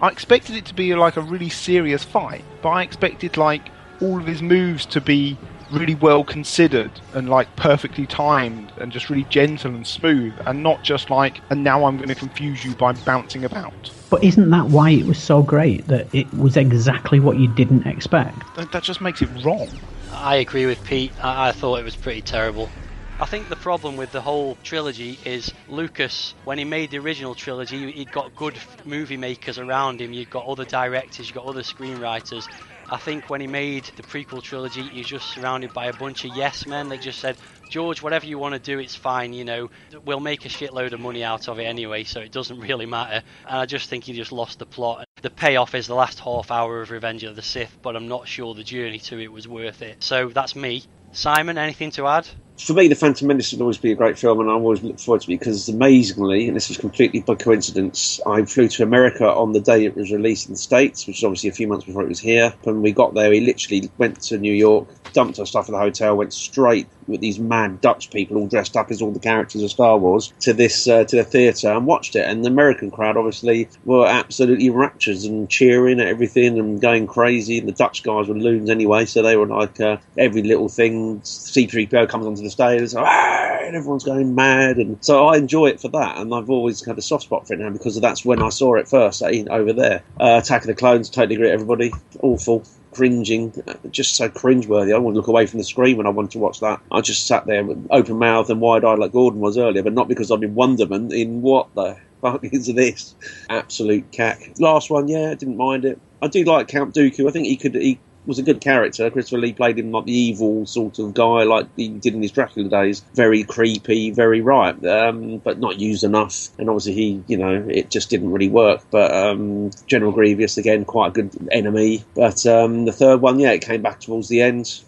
it to be, like, a really serious fight, but I expected, like, all of his moves to be really well considered and, like, perfectly timed and just really gentle and smooth, and not just, like, and now I'm going to confuse you by bouncing about. But isn't that why it was so great, that it was exactly what you didn't expect? That just makes it wrong. I agree with Pete. I thought it was pretty terrible. I think the problem with the whole trilogy is Lucas, when he made the original trilogy, he'd got good movie makers around him. You've got other directors, you've got other screenwriters. I think when he made the prequel trilogy, he was just surrounded by a bunch of yes men that just said, George, whatever you want to do, it's fine, we'll make a shitload of money out of it anyway, so it doesn't really matter. And I just think he just lost the plot. The payoff is the last half hour of Revenge of the Sith, but I'm not sure the journey to it was worth it. So that's me. Simon, anything to add? For me, The Phantom Menace will always be a great film, and I always look forward to it because, amazingly, and this was completely by coincidence, I flew to America on the day it was released in the States, which is obviously a few months before it was here. When we got there, we literally went to New York, dumped our stuff at the hotel, went straight with these mad Dutch people all dressed up as all the characters of Star Wars to the theatre and watched it. And the American crowd obviously were absolutely rapturous and cheering at everything and going crazy. And the Dutch guys were loons anyway, so they were like every little thing. C-3PO comes onto the stage and, and everyone's going mad. And so I enjoy it for that, and I've always had a soft spot for it now because that's when I saw it first over there. Attack of the Clones, totally agree with everybody. Awful. Cringing, just so cringeworthy. I wouldn't look away from the screen when I wanted to watch that. I just sat there with open mouth and wide-eyed like Gordon was earlier, but not because I'm in wonderment in what the fuck is this? Absolute cack. Last one, yeah, I didn't mind it. I do like Count Dooku. I think he was a good character. Christopher Lee played him like the evil sort of guy like he did in his Dracula days. Very creepy, very right, but not used enough. And obviously it just didn't really work. But General Grievous, again, quite a good enemy. But the third one, yeah, it came back towards the end.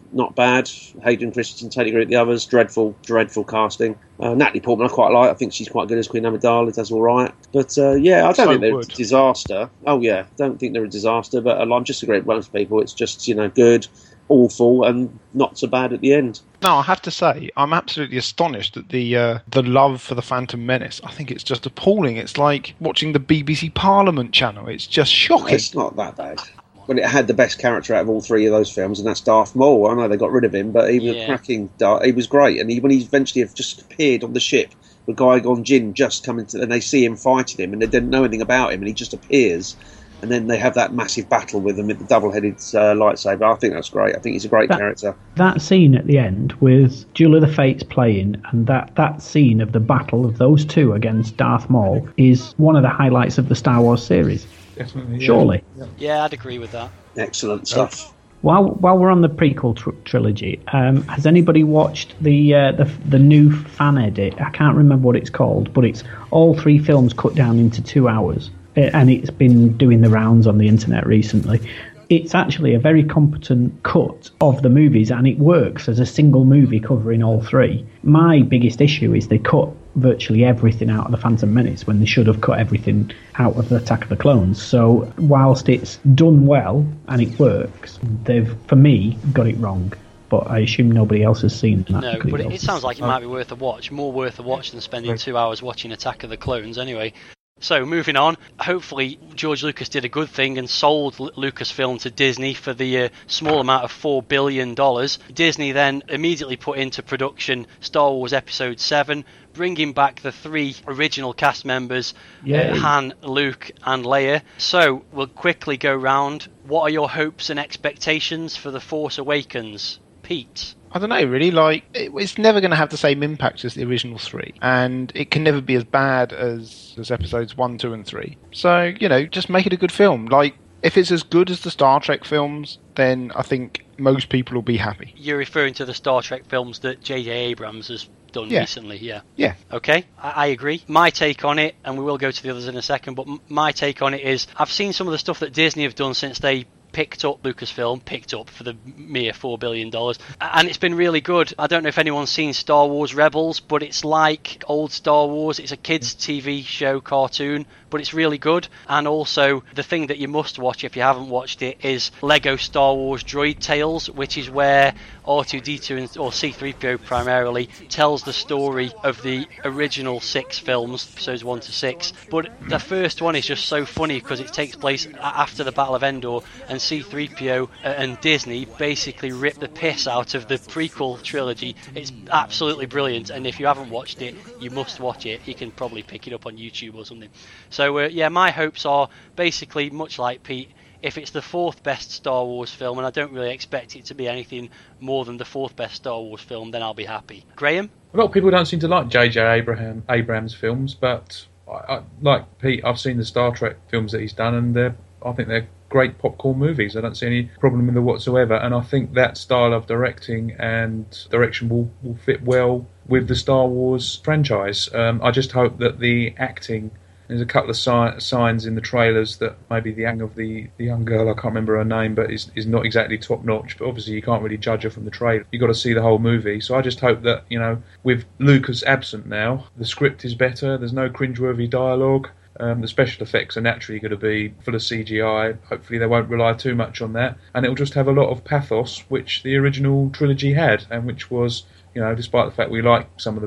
not bad. Hayden Christensen, totally agree with the others. Dreadful casting. Natalie Portman I quite like. I think she's quite good as Queen Amidala. Does all right. But I don't think they're a disaster. Oh yeah, don't think they're a disaster. But I'm just agreeing with most people. It's just good, awful, and not so bad at the end. No, I have to say, I'm absolutely astonished at the love for the Phantom Menace. I think it's just appalling. It's like watching the BBC Parliament channel. It's just shocking. It's not that bad. Well, it had the best character out of all three of those films, and that's Darth Maul. I know they got rid of him, but he was cracking. He was great, and when he eventually just appeared on the ship with Qui-Gon Jinn just coming to, and they see him fighting him, and they didn't know anything about him, and he just appears, and then they have that massive battle with him with the double-headed lightsaber. I think that's great. I think he's a great character. That scene at the end with Duel of the Fates playing, and that scene of the battle of those two against Darth Maul is one of the highlights of the Star Wars series. Definitely, surely. Yeah, I'd agree with that. Excellent stuff. While we're on the prequel trilogy, has anybody watched the new fan edit? I can't remember what it's called, but it's all three films cut down into 2 hours, and it's been doing the rounds on the internet recently. It's actually a very competent cut of the movies, and it works as a single movie covering all three. My biggest issue is they cut virtually everything out of the Phantom Menace when they should have cut everything out of the Attack of the Clones. So whilst it's done well and it works, they've, for me, got it wrong. But I assume nobody else has seen that. No, but it sounds like it might be worth a watch. More worth a watch than spending 2 hours watching Attack of the Clones anyway. So, moving on, hopefully George Lucas did a good thing and sold Lucasfilm to Disney for the small amount of $4 billion. Disney then immediately put into production Star Wars Episode 7, bringing back the three original cast members, Han, Luke and Leia. So, we'll quickly go round. What are your hopes and expectations for The Force Awakens? Pete? I don't know, really. Like, it's never going to have the same impact as the original three, and it can never be as bad as episodes 1, 2, and 3. So, just make it a good film. Like, if it's as good as the Star Trek films, then I think most people will be happy. You're referring to the Star Trek films that J.J. Abrams has done recently, Yeah. Okay, I agree. My take on it, and we will go to the others in a second, but my take on it is, I've seen some of the stuff that Disney have done since they picked up Lucasfilm, for the mere $4 billion, and it's been really good. I don't know if anyone's seen Star Wars Rebels, but it's like old Star Wars. It's a kids' TV show cartoon, but it's really good. And also, the thing that you must watch if you haven't watched it is Lego Star Wars Droid Tales, which is where R2-D2 or C-3PO primarily tells the story of the original 6 films, episodes 1 to 6. But the first one is just so funny because it takes place after the Battle of Endor, and C-3PO and Disney basically rip the piss out of the prequel trilogy. It's absolutely brilliant, and if you haven't watched it, you must watch it. You can probably pick it up on YouTube or something. So, my hopes are basically much like Pete. If it's the 4th best Star Wars film, and I don't really expect it to be anything more than the 4th best Star Wars film, then I'll be happy. Graham? A lot of people don't seem to like J.J. Abrams films, but I like Pete, I've seen the Star Trek films that he's done, and I think they're great popcorn movies. I don't see any problem with them whatsoever, and I think that style of directing and direction will fit well with the Star Wars franchise. I just hope that the acting, there's a couple of signs in the trailers that maybe the acting of the young girl, I can't remember her name, but is not exactly top notch, but obviously you can't really judge her from the trailer. You've got to see the whole movie. So I just hope that, with Lucas absent now, the script is better, there's no cringeworthy dialogue. The special effects are naturally going to be full of CGI. Hopefully they won't rely too much on that. And it'll just have a lot of pathos, which the original trilogy had, and which was, despite the fact we liked some of the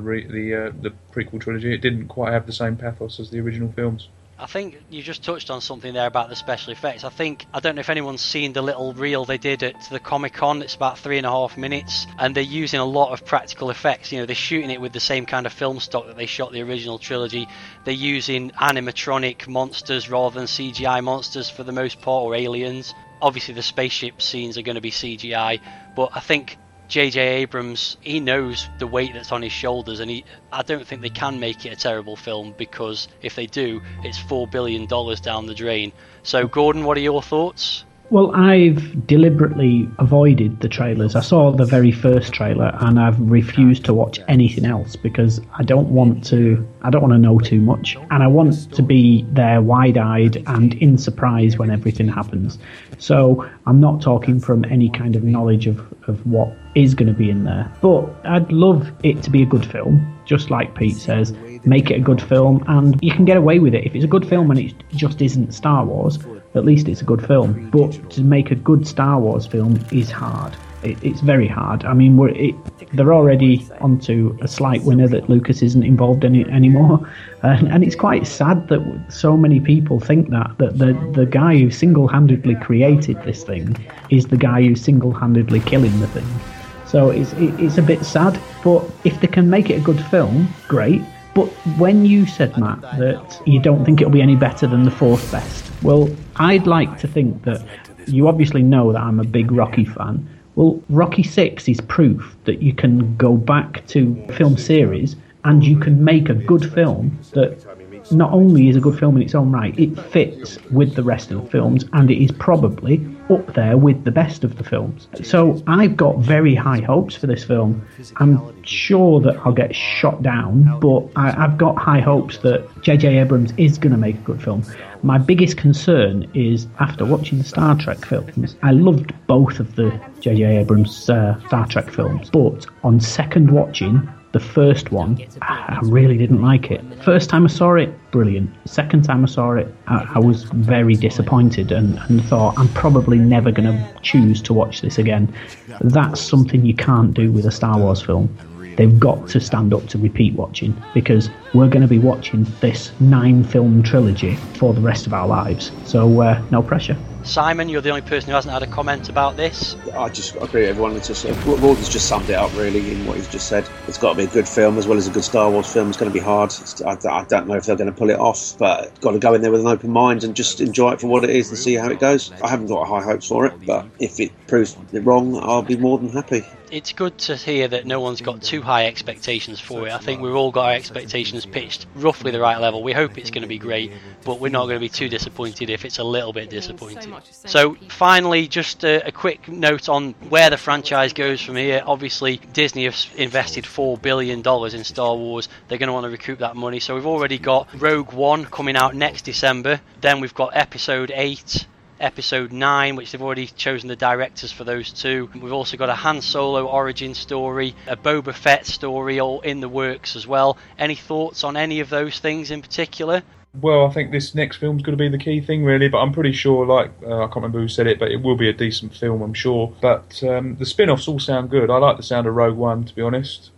prequel trilogy, it didn't quite have the same pathos as the original films. I think you just touched on something there about the special effects. I don't know if anyone's seen the little reel they did at the Comic-Con. It's about 3.5 minutes, and they're using a lot of practical effects. They're shooting it with the same kind of film stock that they shot the original trilogy. They're using animatronic monsters rather than CGI monsters for the most part, or aliens. Obviously the spaceship scenes are going to be CGI, but I think J.J. Abrams, he knows the weight that's on his shoulders, and I don't think they can make it a terrible film, because if they do, it's $4 billion down the drain. So, Gordon, what are your thoughts? Well, I've deliberately avoided the trailers. I saw the very first trailer and I've refused to watch anything else because I don't want to know too much, and I want to be there wide-eyed and in surprise when everything happens. So I'm not talking from any kind of knowledge of what is going to be in there. But I'd love it to be a good film, just like Pete says. Make it a good film, and you can get away with it. If it's a good film and it just isn't Star Wars, at least it's a good film. But to make a good Star Wars film is hard. It's very hard. I mean, they're already onto a slight winner that Lucas isn't involved in it anymore, and it's quite sad that so many people think that the guy who single-handedly created this thing is the guy who's single-handedly killing the thing. So it's a bit sad. But if they can make it a good film, great. But when you said, Matt, that you don't think it'll be any better than the fourth best, well, I'd like to think that you obviously know that I'm a big Rocky fan. Well, Rocky 6 is proof that you can go back to film series and you can make a good film that not only is a good film in its own right, it fits with the rest of the films, and it is probably up there with the best of the films. So I've got very high hopes for this film. I'm sure that I'll get shot down, but I've got high hopes that J.J. Abrams is going to make a good film. My biggest concern is, after watching the Star Trek films, I loved both of the J.J. Abrams Star Trek films, but on second watching, the first one, I really didn't like it. First time I saw it, brilliant. Second time I saw it, I was very disappointed and thought, I'm probably never going to choose to watch this again. That's something you can't do with a Star Wars film. They've got to stand up to repeat watching, because we're going to be watching this 9-film trilogy for the rest of our lives. So, no pressure. Simon, you're the only person who hasn't had a comment about this. I just agree with everyone. Gordon's just summed it up really in what he's just said. It's got to be a good film as well as a good Star Wars film. It's going to be hard. I don't know if they're going to pull it off, but got to go in there with an open mind and just enjoy it for what it is and see how it goes. I haven't got high hopes for it, but if it proves it wrong, I'll be more than happy. It's good to hear that no one's got too high expectations for it. I think we've all got our expectations pitched roughly the right level. We hope it's going to be great, but we're not going to be too disappointed if it's a little bit disappointing. So finally, just a quick note on where the franchise goes from here. Obviously, Disney have invested $4 billion in Star Wars. They're going to want to recoup that money. So we've already got Rogue One coming out next December. Then we've got Episode 8. Episode 9, which they've already chosen the directors for those two. We've also got a Han Solo origin story, a Boba Fett story, all in the works as well. Any thoughts on any of those things in particular? Well, I think this next film's going to be the key thing, really, but I'm pretty sure, I can't remember who said it, but it will be a decent film, I'm sure. But the spin-offs all sound good. I like the sound of Rogue One, to be honest.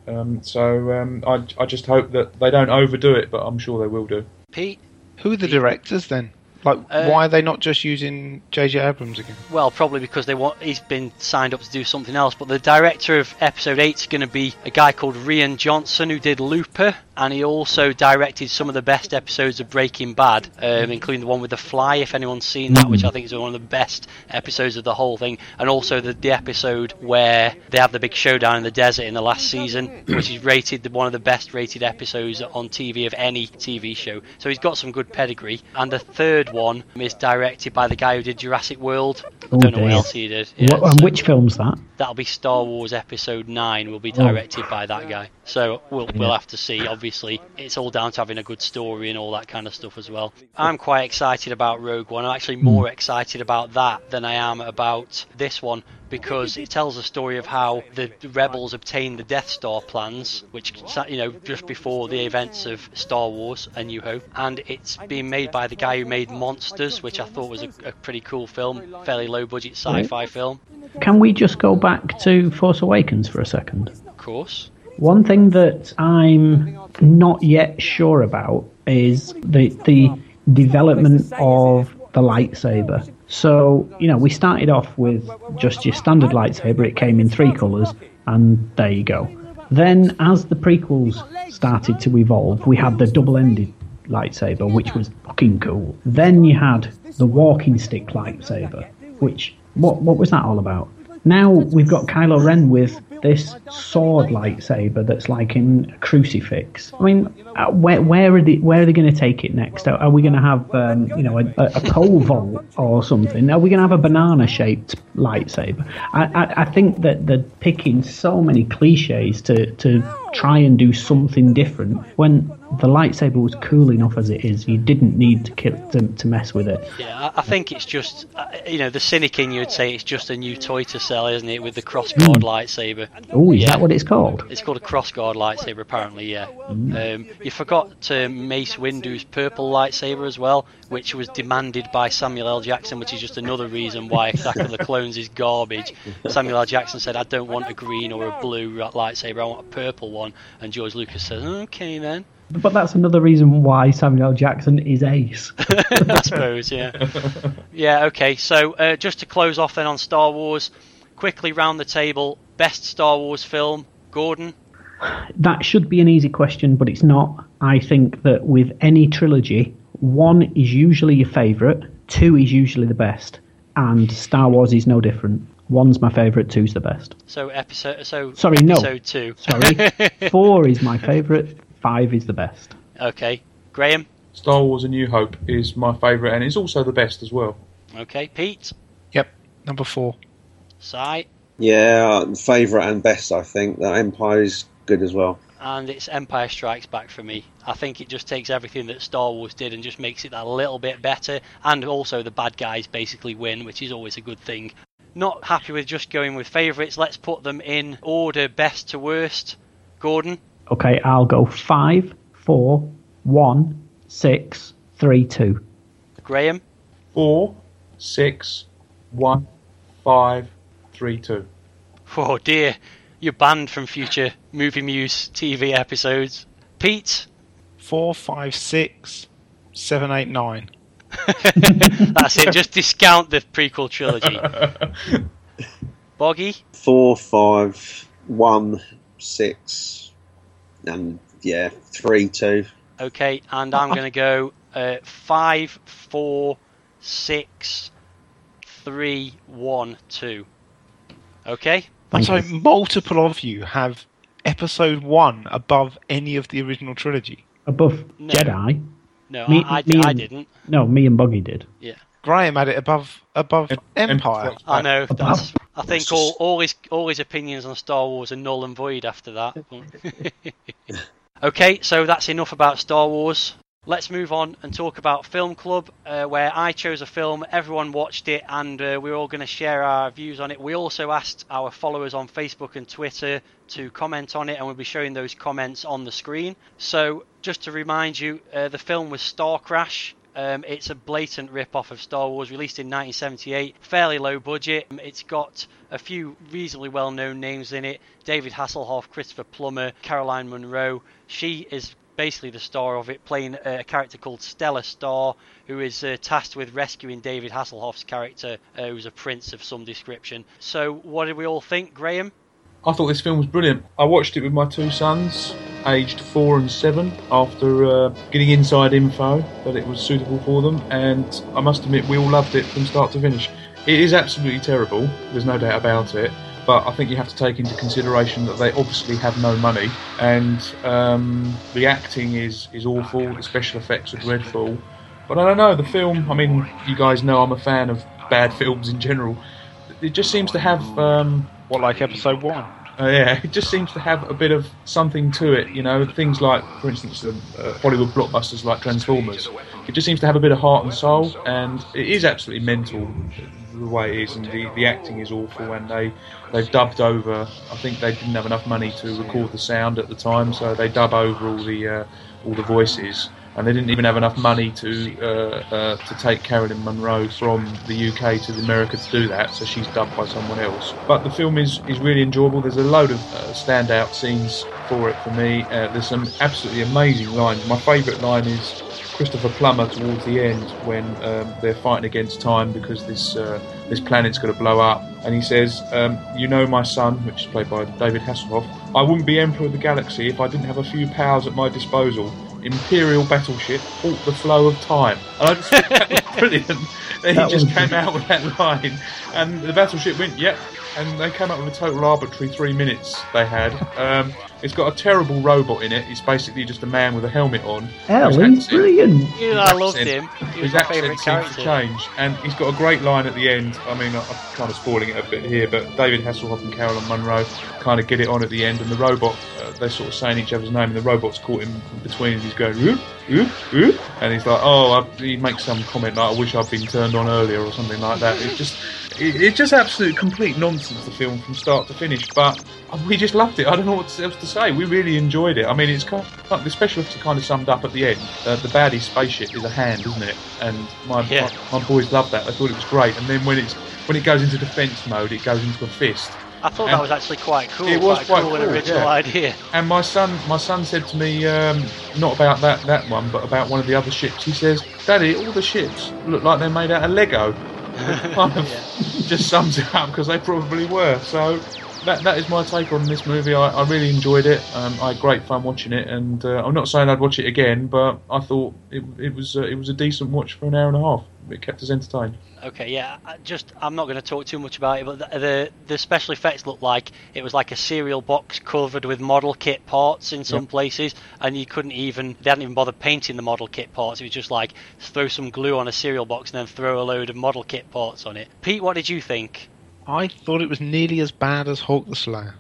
I just hope that they don't overdo it, but I'm sure they will do. Pete? Who are the directors, then? Why are they not just using J.J. Abrams again? Well, probably because he's been signed up to do something else. But the director of Episode 8 is going to be a guy called Rian Johnson, who did Looper, and he also directed some of the best episodes of Breaking Bad, including the one with the fly, if anyone's seen that, which I think is one of the best episodes of the whole thing, and also the episode where they have the big showdown in the desert in the last season, which is rated one of the best rated episodes on TV of any TV show. So he's got some good pedigree. And the third one is directed by the guy who did Jurassic World. I don't know what else he did. Yeah, and which film's that? That'll be Star Wars Episode 9 will be directed by that guy. So we'll have to see. Obviously, it's all down to having a good story and all that kind of stuff as well. I'm quite excited about Rogue One. I'm actually more excited about that than I am about this one, because it tells a story of how the rebels obtained the Death Star plans, which, just before the events of Star Wars: A New Hope, and it's being made by the guy who made Monsters, which I thought was a pretty cool film, fairly low budget sci-fi film. Can we just go back to Force Awakens for a second? Of course. One thing that I'm not yet sure about is the development of the lightsaber. So, we started off with just your standard lightsaber. It came in 3 colours, and there you go. Then, as the prequels started to evolve, we had the double-ended lightsaber, which was fucking cool. Then you had the walking stick lightsaber, which, what was that all about? Now we've got Kylo Ren with this sword lightsaber that's like in a crucifix. I mean, where are they going to take it next? Are we going to have a pole vault or something? Are we going to have a banana shaped lightsaber? I think that they're picking so many cliches to try and do something different when the lightsaber was cool enough as it is. You didn't need to mess with it. Yeah, I think it's just the cynic in you would say it's just a new toy to sell, isn't it, with the crossguard lightsaber? Oh, is that what it's called? It's called a crossguard lightsaber, apparently. Yeah. You forgot Mace Windu's purple lightsaber as well, which was demanded by Samuel L. Jackson, which is just another reason why Attack of the Clones is garbage. Samuel L. Jackson said, "I don't want a green or a blue lightsaber. I want a purple one." And George Lucas says, "Okay then." But that's another reason why Samuel L. Jackson is ace. I suppose, yeah. Yeah, okay. So just to close off then on Star Wars, quickly round the table, best Star Wars film, Gordon? That should be an easy question, but it's not. I think that with any trilogy, 1 is usually your favourite, 2 is usually the best, and Star Wars is no different. 1's my favourite, 2's the best. So episode 2. Sorry, 4 is my favourite, 5 is the best. Okay. Graham? Star Wars A New Hope is my favourite, and it's also the best as well. Okay. Pete? Yep, number 4. Si? Yeah, favourite and best, I think. The Empire is good as well. And it's Empire Strikes Back for me. I think it just takes everything that Star Wars did and just makes it that little bit better. And also the bad guys basically win, which is always a good thing. Not happy with just going with favourites. Let's put them in order, best to worst. Gordon? Okay, I'll go 5, 4, 1, 6, 3, 2. Graham? 4, 6, 1, 5, 3, 2. Oh dear, you're banned from future Movie Muse TV episodes. Pete? 4, 5, 6, 7, 8, 9. That's it, just discount the prequel trilogy. Boggy? 4, 5, 1, 6, and 3, 2. Okay, and I'm going to go 5, 4, 6, 3, 1, 2. Okay? So multiple of you have episode 1 above any of the original trilogy. Above Jedi? No, I didn't. No, me and Buggy did. Yeah. Graham had it above Empire. I know. I think all his opinions on Star Wars are null and void after that. Okay, so that's enough about Star Wars. Let's move on and talk about Film Club, where I chose a film, everyone watched it, and we're all going to share our views on it. We also asked our followers on Facebook and Twitter to comment on it, and we'll be showing those comments on the screen. So, just to remind you, the film was Star Crash. It's a blatant rip-off of Star Wars, released in 1978, fairly low budget. It's got a few reasonably well-known names in it. David Hasselhoff, Christopher Plummer, Caroline Munro. She is basically the star of it, playing a character called Stella Star, who is tasked with rescuing David Hasselhoff's character, who's a prince of some description. So, what did we all think, Graham? I thought this film was brilliant. I watched it with my 2 sons, aged 4 and 7, after getting inside info that it was suitable for them, and I must admit we all loved it from start to finish. It is absolutely terrible, there's no doubt about it, but I think you have to take into consideration that they obviously have no money, and the acting is awful, the special effects are dreadful. But I don't know, the film, I mean, you guys know I'm a fan of bad films in general. It just seems to have... like episode 1? Yeah, it just seems to have a bit of something to it, you know, things like, for instance, Hollywood blockbusters like Transformers. It just seems to have a bit of heart and soul, and it is absolutely mental the way it is, and the acting is awful, and they've dubbed over. I think they didn't have enough money to record the sound at the time, so they dub over all the voices, and they didn't even have enough money to take Caroline Munro from the UK to America to do that, so she's dubbed by someone else. But the film is really enjoyable. There's a load of standout scenes for it for me. There's some absolutely amazing lines. My favourite line is Christopher Plummer towards the end when they're fighting against time because this planet's going to blow up, and he says, "You know, my son," which is played by David Hasselhoff, "I wouldn't be Emperor of the Galaxy if I didn't have a few powers at my disposal. Imperial battleship halt the flow of time." And I just thought that was brilliant. He just came out with that line, and the battleship went, "Yep, and they came up with a total arbitrary 3 minutes they had. It's got a terrible robot in it. It's basically just a man with a helmet on. He's brilliant. I loved him. He was his my favourite accent seems character. to change, and he's got a great line at the end. I mean, I'm kind of spoiling it a bit here, but David Hasselhoff and Carolyn Munro kind of get it on at the end, and the robot, they're sort of saying each other's name, and the robot's caught in between, and he's going, "Oop, oop, oop," and he's like, he makes some comment like, "I wish I'd been turned on earlier," or something like that. It's just absolute complete nonsense, the film, from start to finish, but we just loved it. I don't know what else to say. We really enjoyed it. I mean, it's kind of, the special effects are kind of summed up at the end. The baddie spaceship is a hand, isn't it? And my boys loved that. They thought it was great. And then when it goes into defence mode, it goes into a fist. I thought that was actually quite cool. It was quite cool, cool, an original idea. And my son said to me, not about that one, but about one of the other ships. He says, "Daddy, all the ships look like they're made out of Lego." Kind of just sums it up, because they probably were. So that is my take on this movie. I really enjoyed it. I had great fun watching it, and I'm not saying I'd watch it again, but I thought it was a decent watch for an hour and a half. It kept us entertained. Okay, yeah. I'm not going to talk too much about it, but the special effects looked like it was like a cereal box covered with model kit parts in some places, and they hadn't even bothered painting the model kit parts. It was just like throw some glue on a cereal box and then throw a load of model kit parts on it. Pete, what did you think? I thought it was nearly as bad as Hawk the Slayer.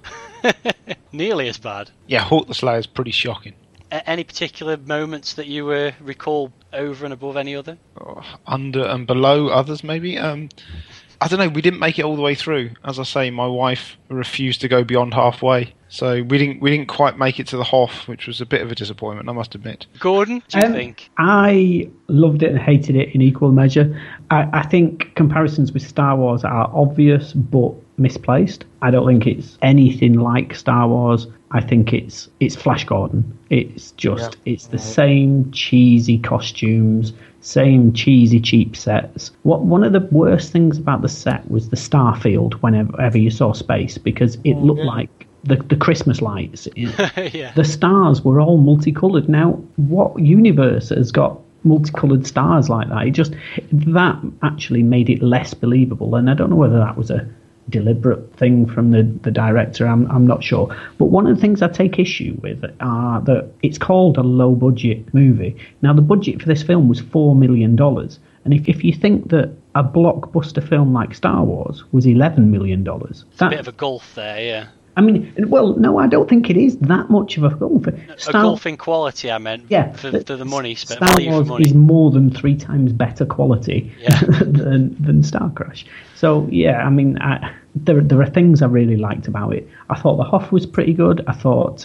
Nearly as bad? Yeah, Hawk the Slayer is pretty shocking. Any particular moments that you recall over and above any other? Under and below others, maybe? I don't know, we didn't make it all the way through. As I say, my wife refused to go beyond halfway. So we didn't quite make it to the Hoff, which was a bit of a disappointment, I must admit. Gordon, do you think? I loved it and hated it in equal measure. I think comparisons with Star Wars are obvious but misplaced. I don't think it's anything like Star Wars. I think it's Flash Gordon. It's just it's the same cheesy costumes, same cheesy cheap sets. One of the worst things about the set was the star field whenever you saw space, because it looked like the Christmas lights. The stars were all multicoloured. Now, what universe has got multicoloured stars like that? That actually made it less believable, and I don't know whether that was a deliberate thing from the director. I'm not sure. But one of the things I take issue with are that it's called a low budget movie. Now, the budget for this film was $4 million, and if you think that a blockbuster film like Star Wars was $11 million, it's a bit of a gulf there, yeah. I mean, well, no, I don't think it is that much of a gulf. A gulf in quality, I meant, for the money spent. Star Wars is more than 3 times better quality than Star Crash. So, yeah, I mean, there are things I really liked about it. I thought the Hoff was pretty good. I thought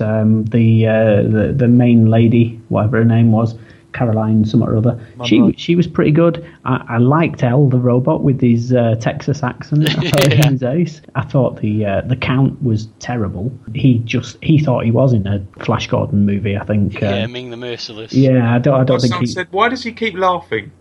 the main lady, whatever her name was, Caroline something or other, she was pretty good. I liked El, the robot, with his Texas accent. I thought he was ace. I thought the Count was terrible. He thought he was in a Flash Gordon movie, I think. Ming the Merciless. Yeah, I don't think he said, why does he keep laughing?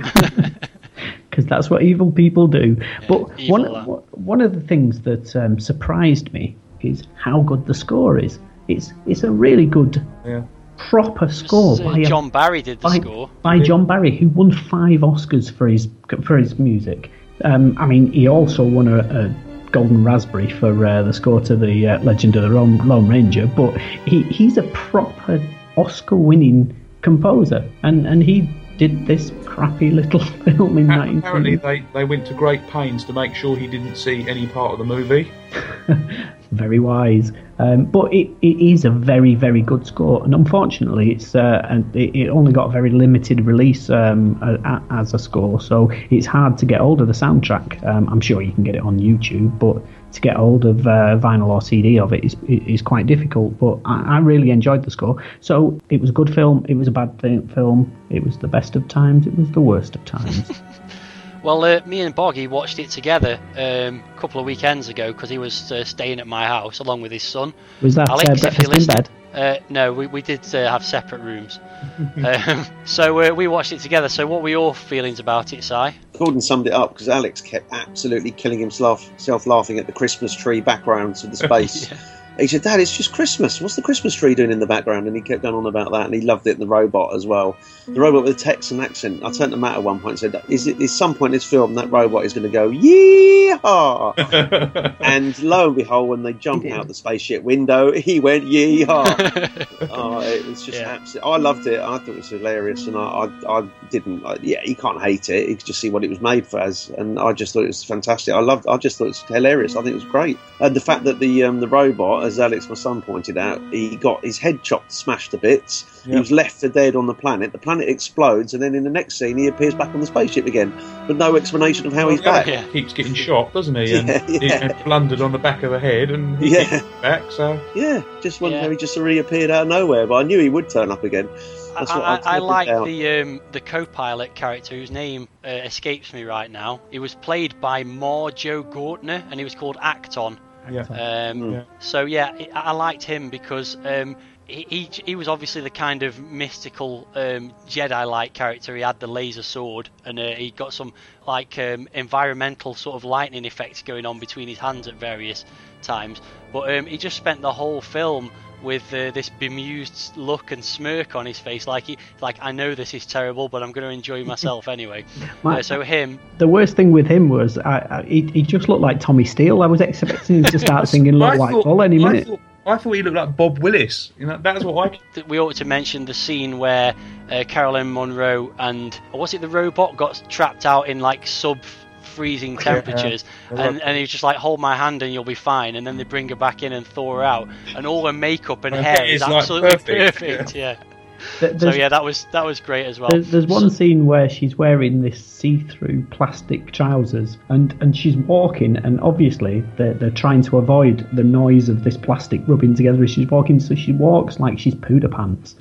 Because that's what evil people do. But one of the things that surprised me is how good the score is. It's a really good proper score. John Barry did the score. By John Barry, who won 5 Oscars for his music. I mean, he also won a Golden Raspberry for the score to the Legend of the Lone Ranger, but he's a proper Oscar-winning composer, and he did this crappy little film in 1920. Apparently they went to great pains to make sure he didn't see any part of the movie. Very wise. But it is a very, very good score, and unfortunately it only got a very limited release as a score, so it's hard to get hold of the soundtrack. I'm sure you can get it on YouTube, but to get hold of vinyl or CD of it is quite difficult. But I really enjoyed the score. So it was a good film, it was a bad film, it was the best of times, it was the worst of times. Well, me and Boggy watched it together a couple of weekends ago because he was staying at my house along with his son. Was that Alex, breakfast in bed? No, we did have separate rooms. So we watched it together. So what were your feelings about it, Si? Gordon summed it up because Alex kept absolutely killing himself laughing at the Christmas tree backgrounds of the space. He said, Dad, it's just Christmas. What's the Christmas tree doing in the background? And he kept going on about that, and he loved it, and the robot as well. The robot with the Texan accent. I turned to Matt at one point and said, is some point in this film that robot is going to go, yeehaw! And lo and behold, when they jump out the spaceship window, he went, yeehaw! Oh, it was just absolutely... I loved it. I thought it was hilarious, and I didn't... you can't hate it. You could just see what it was made for as, and I just thought it was fantastic. I just thought it was hilarious. I think it was great. And the fact that the robot, as Alex, my son, pointed out, he got his head chopped, smashed to bits. Yep. He was left for dead on the planet. The planet explodes, and then in the next scene, he appears back on the spaceship again, with no explanation of how he's back. Yeah. Keeps getting shot, doesn't he? And he blundered on the back of the head, and he gets back. So just wondered how he just reappeared out of nowhere. But I knew he would turn up again. That's what I like the co-pilot character whose name escapes me right now. He was played by Joe Gortner, and he was called Acton. So I liked him because he was obviously the kind of mystical Jedi-like character. He had the laser sword, and he got some environmental sort of lightning effects going on between his hands at various times. But he just spent the whole film with this bemused look and smirk on his face, like I know this is terrible, but I'm going to enjoy myself anyway. So him. The worst thing with him was he just looked like Tommy Steele. I was expecting him to start singing "Look Like Bull" any minute. I thought he looked like Bob Willis. That's what I. We ought to mention the scene where Caroline Munro and was it the robot got trapped out in sub-freezing temperatures, and he was just like, hold my hand and you'll be fine, and then they bring her back in and thaw her out, and all her makeup and hair is absolutely perfect. That was great as well. There's one scene where she's wearing this see-through plastic trousers, and she's walking, and obviously they're trying to avoid the noise of this plastic rubbing together as she's walking, so she walks like she's pooed her pants.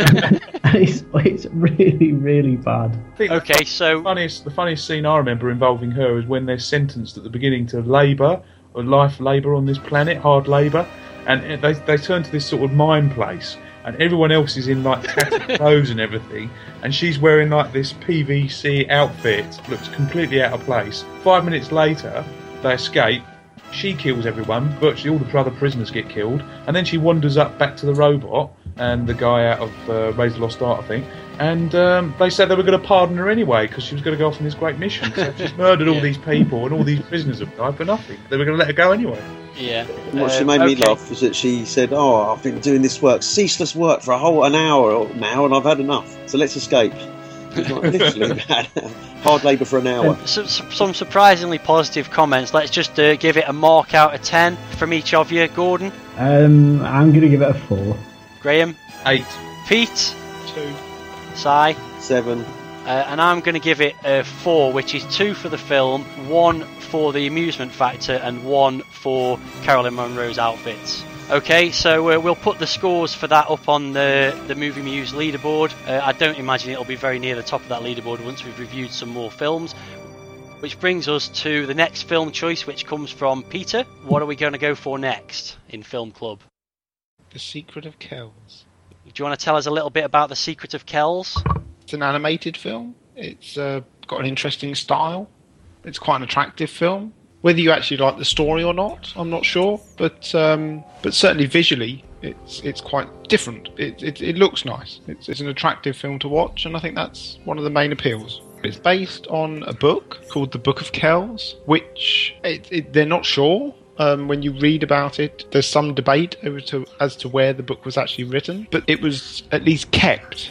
It's really, really bad. Okay, so the funniest scene I remember involving her is when they're sentenced at the beginning to labour, or life labour on this planet, hard labour, and they turn to this sort of mine place, and everyone else is in tattered clothes and everything, and she's wearing this PVC outfit, looks completely out of place. 5 minutes later, they escape. She kills everyone. Virtually all the other prisoners get killed, and then she wanders up back to the robot and the guy out of Raise the Lost Art, I think. And they said they were going to pardon her anyway because she was going to go off on this great mission. So she's murdered all these people, and all these prisoners have died for nothing. They were going to let her go anyway. Yeah. What she made me laugh was that she said, I've been doing this ceaseless work for an hour now, and I've had enough, so let's escape. It's literally bad. Hard labour for an hour. Some surprisingly positive comments. Let's just give it a mark out of 10 from each of you. Gordon? I'm going to give it a 4. Graham? 8. Pete? 2. Si? 7. And I'm going to give it a 4, which is 2 for the film, 1 for the amusement factor, and 1 for Caroline Munro's outfits. Okay, so we'll put the scores for that up on the Movie Muse leaderboard. I don't imagine it'll be very near the top of that leaderboard once we've reviewed some more films. Which brings us to the next film choice, which comes from Peter. What are we going to go for next in Film Club? The Secret of Kells. Do you want to tell us a little bit about The Secret of Kells? It's an animated film. It's got an interesting style. It's quite an attractive film. Whether you actually like the story or not, I'm not sure. But certainly visually, it's quite different. It looks nice. It's an attractive film to watch, and I think that's one of the main appeals. It's based on a book called The Book of Kells, which they're not sure. When you read about it, there's some debate as to where the book was actually written, but it was at least kept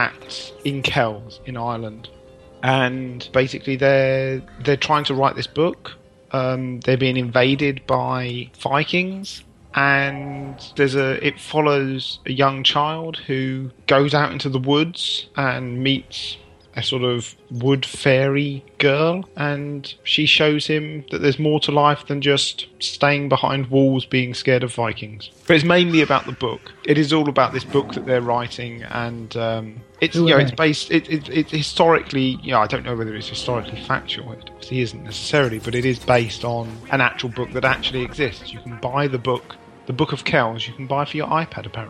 in Kells in Ireland, and basically they're trying to write this book. They're being invaded by Vikings, and it follows a young child who goes out into the woods and meets a sort of wood fairy girl, and she shows him that there's more to life than just staying behind walls being scared of Vikings. But it's mainly about the book. It is all about this book that they're writing, and it's based. It's historically. I don't know whether it's historically factual. It obviously isn't necessarily, but it is based on an actual book that actually exists. You can buy the book, The Book of Kells. You can buy for your iPad apparently.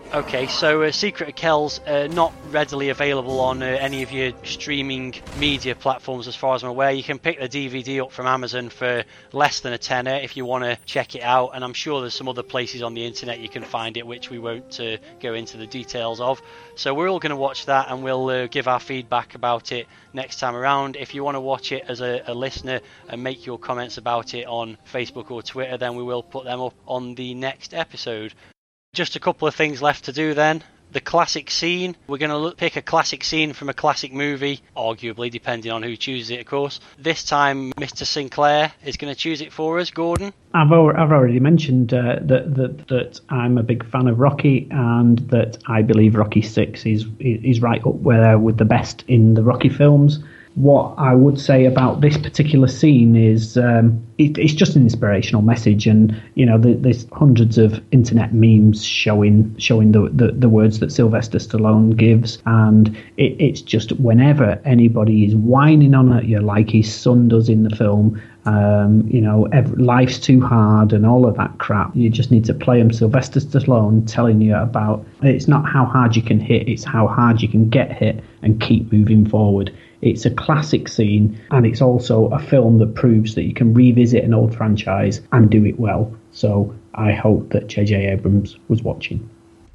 Okay, so Secret of Kells not readily available on any of your streaming media platforms as far as I'm aware. You can pick the DVD up from Amazon for less than a tenner if you want to check it out, and I'm sure there's some other places on the internet you can find it, which we won't go into the details of. So we're all going to watch that, and we'll give our feedback about it next time around. If you want to watch it as a listener and make your comments about it on Facebook or Twitter, then we will put them up on the next episode. Just a couple of things left to do then. The classic scene. We're going to pick a classic scene from a classic movie, arguably, depending on who chooses it, of course. This time, Mr. Sinclair is going to choose it for us. Gordon? I've already mentioned that I'm a big fan of Rocky, and that I believe Rocky 6 is right up there with the best in the Rocky films. What I would say about this particular scene is it's just an inspirational message, and there's hundreds of internet memes showing the words that Sylvester Stallone gives, and it's just whenever anybody is whining on at you like his son does in the film, life's too hard and all of that crap, you just need to play him Sylvester Stallone telling you about it's not how hard you can hit, it's how hard you can get hit and keep moving forward. It's a classic scene, and it's also a film that proves that you can revisit an old franchise and do it well. So I hope that J.J. Abrams was watching.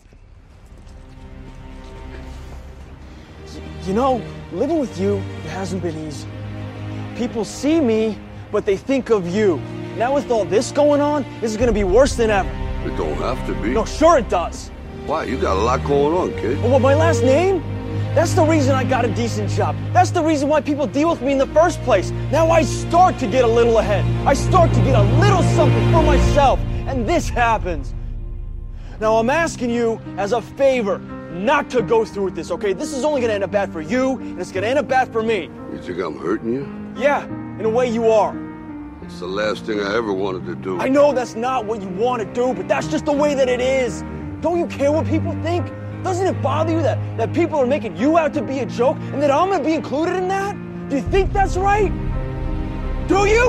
Living with you, it hasn't been easy. People see me, but they think of you. Now with all this going on, this is going to be worse than ever. It don't have to be. No, sure it does. Why? You got a lot going on, kid. Well, my last name? That's the reason I got a decent job. That's the reason why people deal with me in the first place. Now I start to get a little ahead. I start to get a little something for myself. And this happens. Now I'm asking you as a favor not to go through with this, okay? This is only going to end up bad for you, and it's going to end up bad for me. You think I'm hurting you? Yeah, in a way you are. It's the last thing I ever wanted to do. I know that's not what you want to do, but that's just the way that it is. Don't you care what people think? Doesn't it bother you that people are making you out to be a joke and that I'm going to be included in that? Do you think that's right? Do you?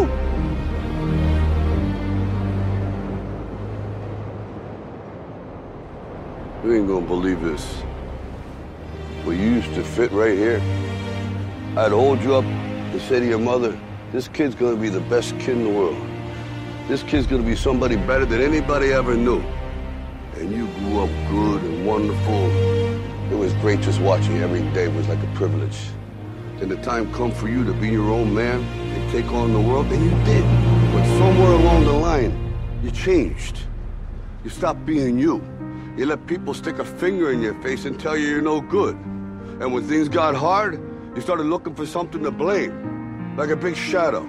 You ain't gonna believe this. But you used to fit right here. I'd hold you up and say to your mother, this kid's gonna be the best kid in the world. This kid's gonna be somebody better than anybody ever knew. And you grew up good and wonderful. It was great just watching you every day. It was like a privilege. Then the time come for you to be your own man and take on the world, and you did. But somewhere along the line, you changed. You stopped being you. You let people stick a finger in your face and tell you you're no good. And when things got hard, you started looking for something to blame, like a big shadow.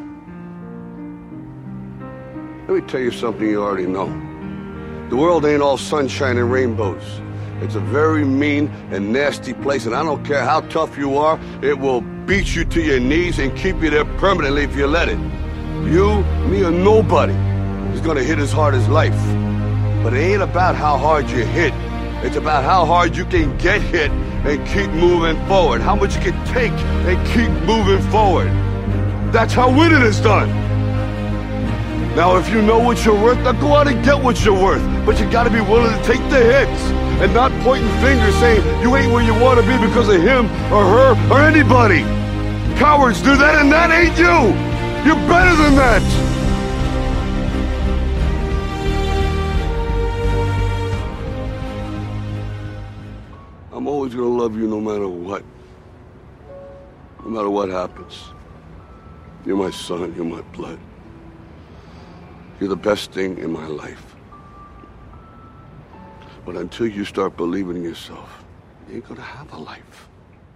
Let me tell you something you already know. The world ain't all sunshine and rainbows. It's a very mean and nasty place, and I don't care how tough you are, it will beat you to your knees and keep you there permanently if you let it. You, me, or nobody is gonna hit as hard as life. But it ain't about how hard you hit. It's about how hard you can get hit and keep moving forward. How much you can take and keep moving forward. That's how winning is done. Now, if you know what you're worth, now go out and get what you're worth. But you gotta be willing to take the hits and not pointing fingers saying you ain't where you want to be because of him or her or anybody. Cowards do that, and that ain't you. You're better than that. I'm always gonna love you no matter what. No matter what happens. You're my son, you're my blood. You're the best thing in my life. But until you start believing in yourself, you ain't gonna have a life.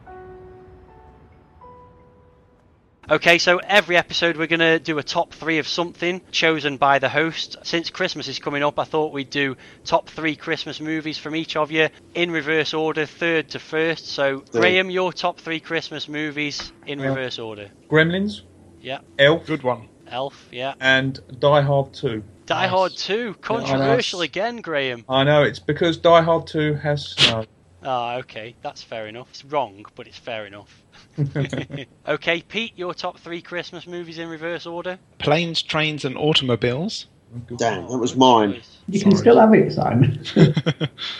Okay, so every episode we're going to do a top 3 of something chosen by the host. Since Christmas is coming up, I thought we'd do top 3 Christmas movies from each of you in reverse order, third to first. So, Graham, your top 3 Christmas movies in reverse order. Gremlins. Yeah. Elf. Good one. Elf, yeah. And Die Hard 2. Die Hard 2. Controversial again, Graham. I know, it's because Die Hard 2 has snow. Ah, okay, that's fair enough. It's wrong, but it's fair enough. Okay, Pete, your top 3 Christmas movies in reverse order? Planes, Trains and Automobiles. Damn, that was mine. You can still have it, Simon.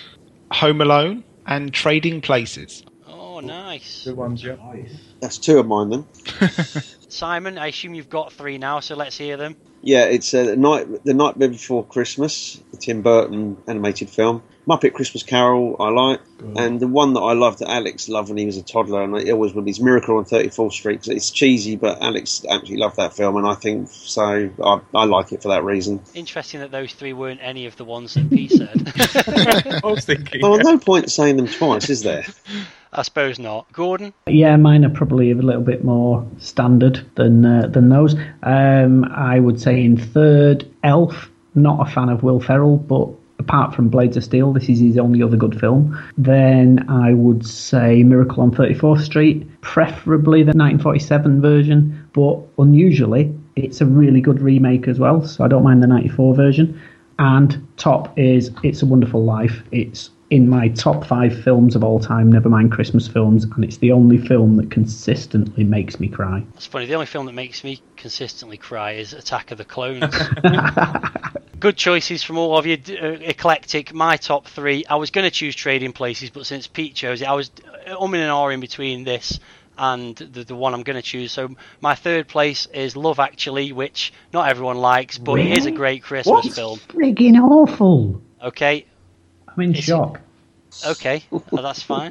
Home Alone and Trading Places. Oh, nice. Good ones, yeah. That's two of mine then. Simon, I assume you've got 3 now, so let's hear them. Yeah, it's The Night Before Christmas, the Tim Burton animated film. Muppet Christmas Carol, I like. And the one that I loved that Alex loved when he was a toddler, and it always would be, Miracle on 34th Street. It's cheesy, but Alex absolutely loved that film, and I think so. I like it for that reason. Interesting that those 3 weren't any of the ones that Pete said. I was thinking. Oh, no point saying them twice, is there? I suppose not. Gordon? Yeah, mine are probably a little bit more standard than those. I would say in third, Elf. Not a fan of Will Ferrell, but apart from Blades of Steel, this is his only other good film. Then I would say Miracle on 34th Street, preferably the 1947 version, but unusually, it's a really good remake as well, so I don't mind the 94 version. And top is It's a Wonderful Life. It's in my top 5 films of all time, never mind Christmas films, and it's the only film that consistently makes me cry. It's funny, the only film that makes me consistently cry is Attack of the Clones. Good choices from all of you, eclectic. My top 3, I was going to choose Trading Places, but since Pete chose it, I was umming and ahhing between this and the one I'm going to choose. So my third place is Love Actually, which not everyone likes, but Really? it is a great Christmas film. Friggin' awful. Okay. I'm in shock. Okay, well, that's fine.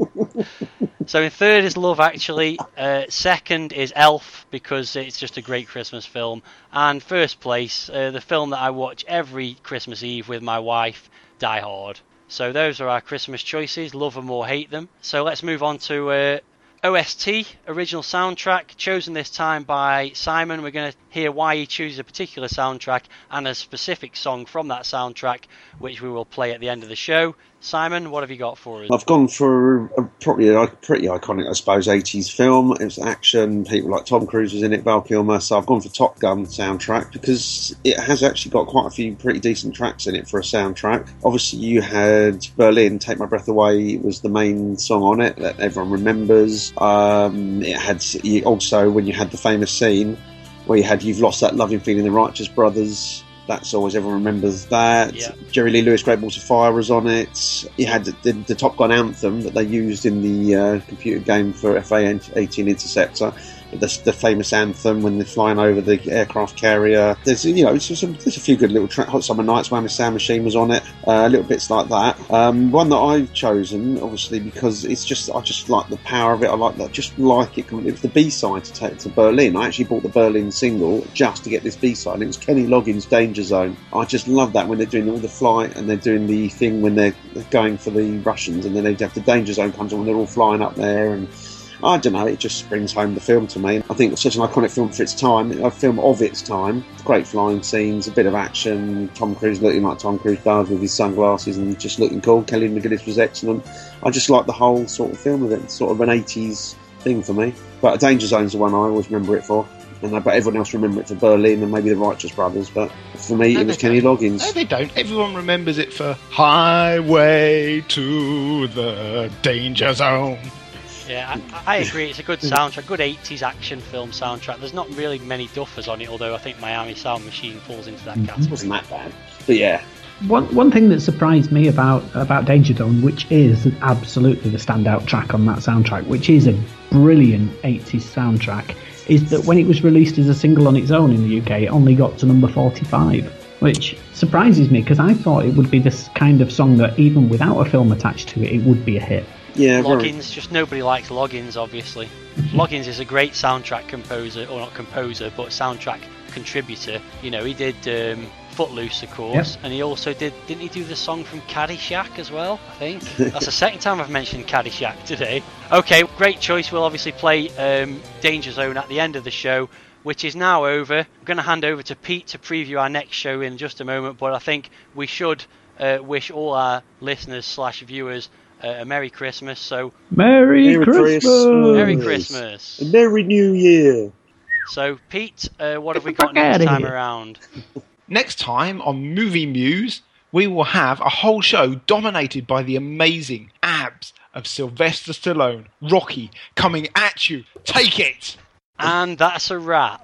So in third is Love Actually, second is Elf, because it's just a great Christmas film, and first place, the film that I watch every Christmas Eve with my wife, Die Hard. So those are our Christmas choices, love them or hate them. So let's move on to OST, original soundtrack, chosen this time by Simon. We're going to hear why he chooses a particular soundtrack and a specific song from that soundtrack, which we will play at the end of the show. Simon, what have you got for us? I've gone for probably a pretty iconic, I suppose, 80s film. It was action, people like Tom Cruise was in it, Val Kilmer, so I've gone for Top Gun soundtrack because it has actually got quite a few pretty decent tracks in it for a soundtrack. Obviously you had Berlin, Take My Breath Away was the main song on it that everyone remembers. It had also, when you had the famous scene where you had You've Lost That Loving Feeling, the Righteous Brothers, that's always, everyone remembers that. Yeah. Jerry Lee Lewis, Great Balls of Fire was on it. You had the Top Gun anthem that they used in the computer game for FA-18 Interceptor. The famous anthem when they're flying over the aircraft carrier. There's there's a few good little tracks. Hot Summer Nights, Wham! Sound Machine was on it. Little bits like that. One that I've chosen, obviously, because I just like the power of it. I like that. Just like it. It was the B-side to take to Berlin. I actually bought the Berlin single just to get this B-side. It was Kenny Loggins' Danger Zone. I just love that when they're doing all the flight and they're doing the thing when they're going for the Russians, and then they have the Danger Zone comes on when they're all flying up there, and I don't know, it just brings home the film to me. I think it's such an iconic film for its time, a film of its time. Great flying scenes, a bit of action, Tom Cruise looking like Tom Cruise does with his sunglasses and just looking cool. Kelly McGillis was excellent. I just like the whole sort of film of it. It's sort of an 80s thing for me. But Danger Zone's the one I always remember it for. But everyone else remember it for Berlin and maybe the Righteous Brothers. But for me, it was Kenny Loggins. No, they don't. Everyone remembers it for Highway to the Danger Zone. Yeah, I agree. It's a good soundtrack, good 80s action film soundtrack. There's not really many duffers on it, although I think Miami Sound Machine falls into that category. It wasn't that bad, but yeah. One thing that surprised me about Danger Zone, which is absolutely the standout track on that soundtrack, which is a brilliant 80s soundtrack, is that when it was released as a single on its own in the UK, it only got to number 45, which surprises me because I thought it would be this kind of song that even without a film attached to it, it would be a hit. Yeah, Loggins, just nobody likes Loggins, obviously. Loggins is a great soundtrack composer, or not composer, but soundtrack contributor. You know, he did Footloose, of course, and he also didn't he do the song from Caddyshack as well, I think? That's the second time I've mentioned Caddyshack today. Okay, great choice. We'll obviously play Danger Zone at the end of the show, which is now over. I'm going to hand over to Pete to preview our next show in just a moment, but I think we should wish all our listeners / viewers a Merry Christmas. So Merry Christmas! Merry Christmas! A Merry New Year! So, Pete, what have we got next time around? Next time on Movie Muse, we will have a whole show dominated by the amazing abs of Sylvester Stallone. Rocky, coming at you. Take it! And that's a wrap.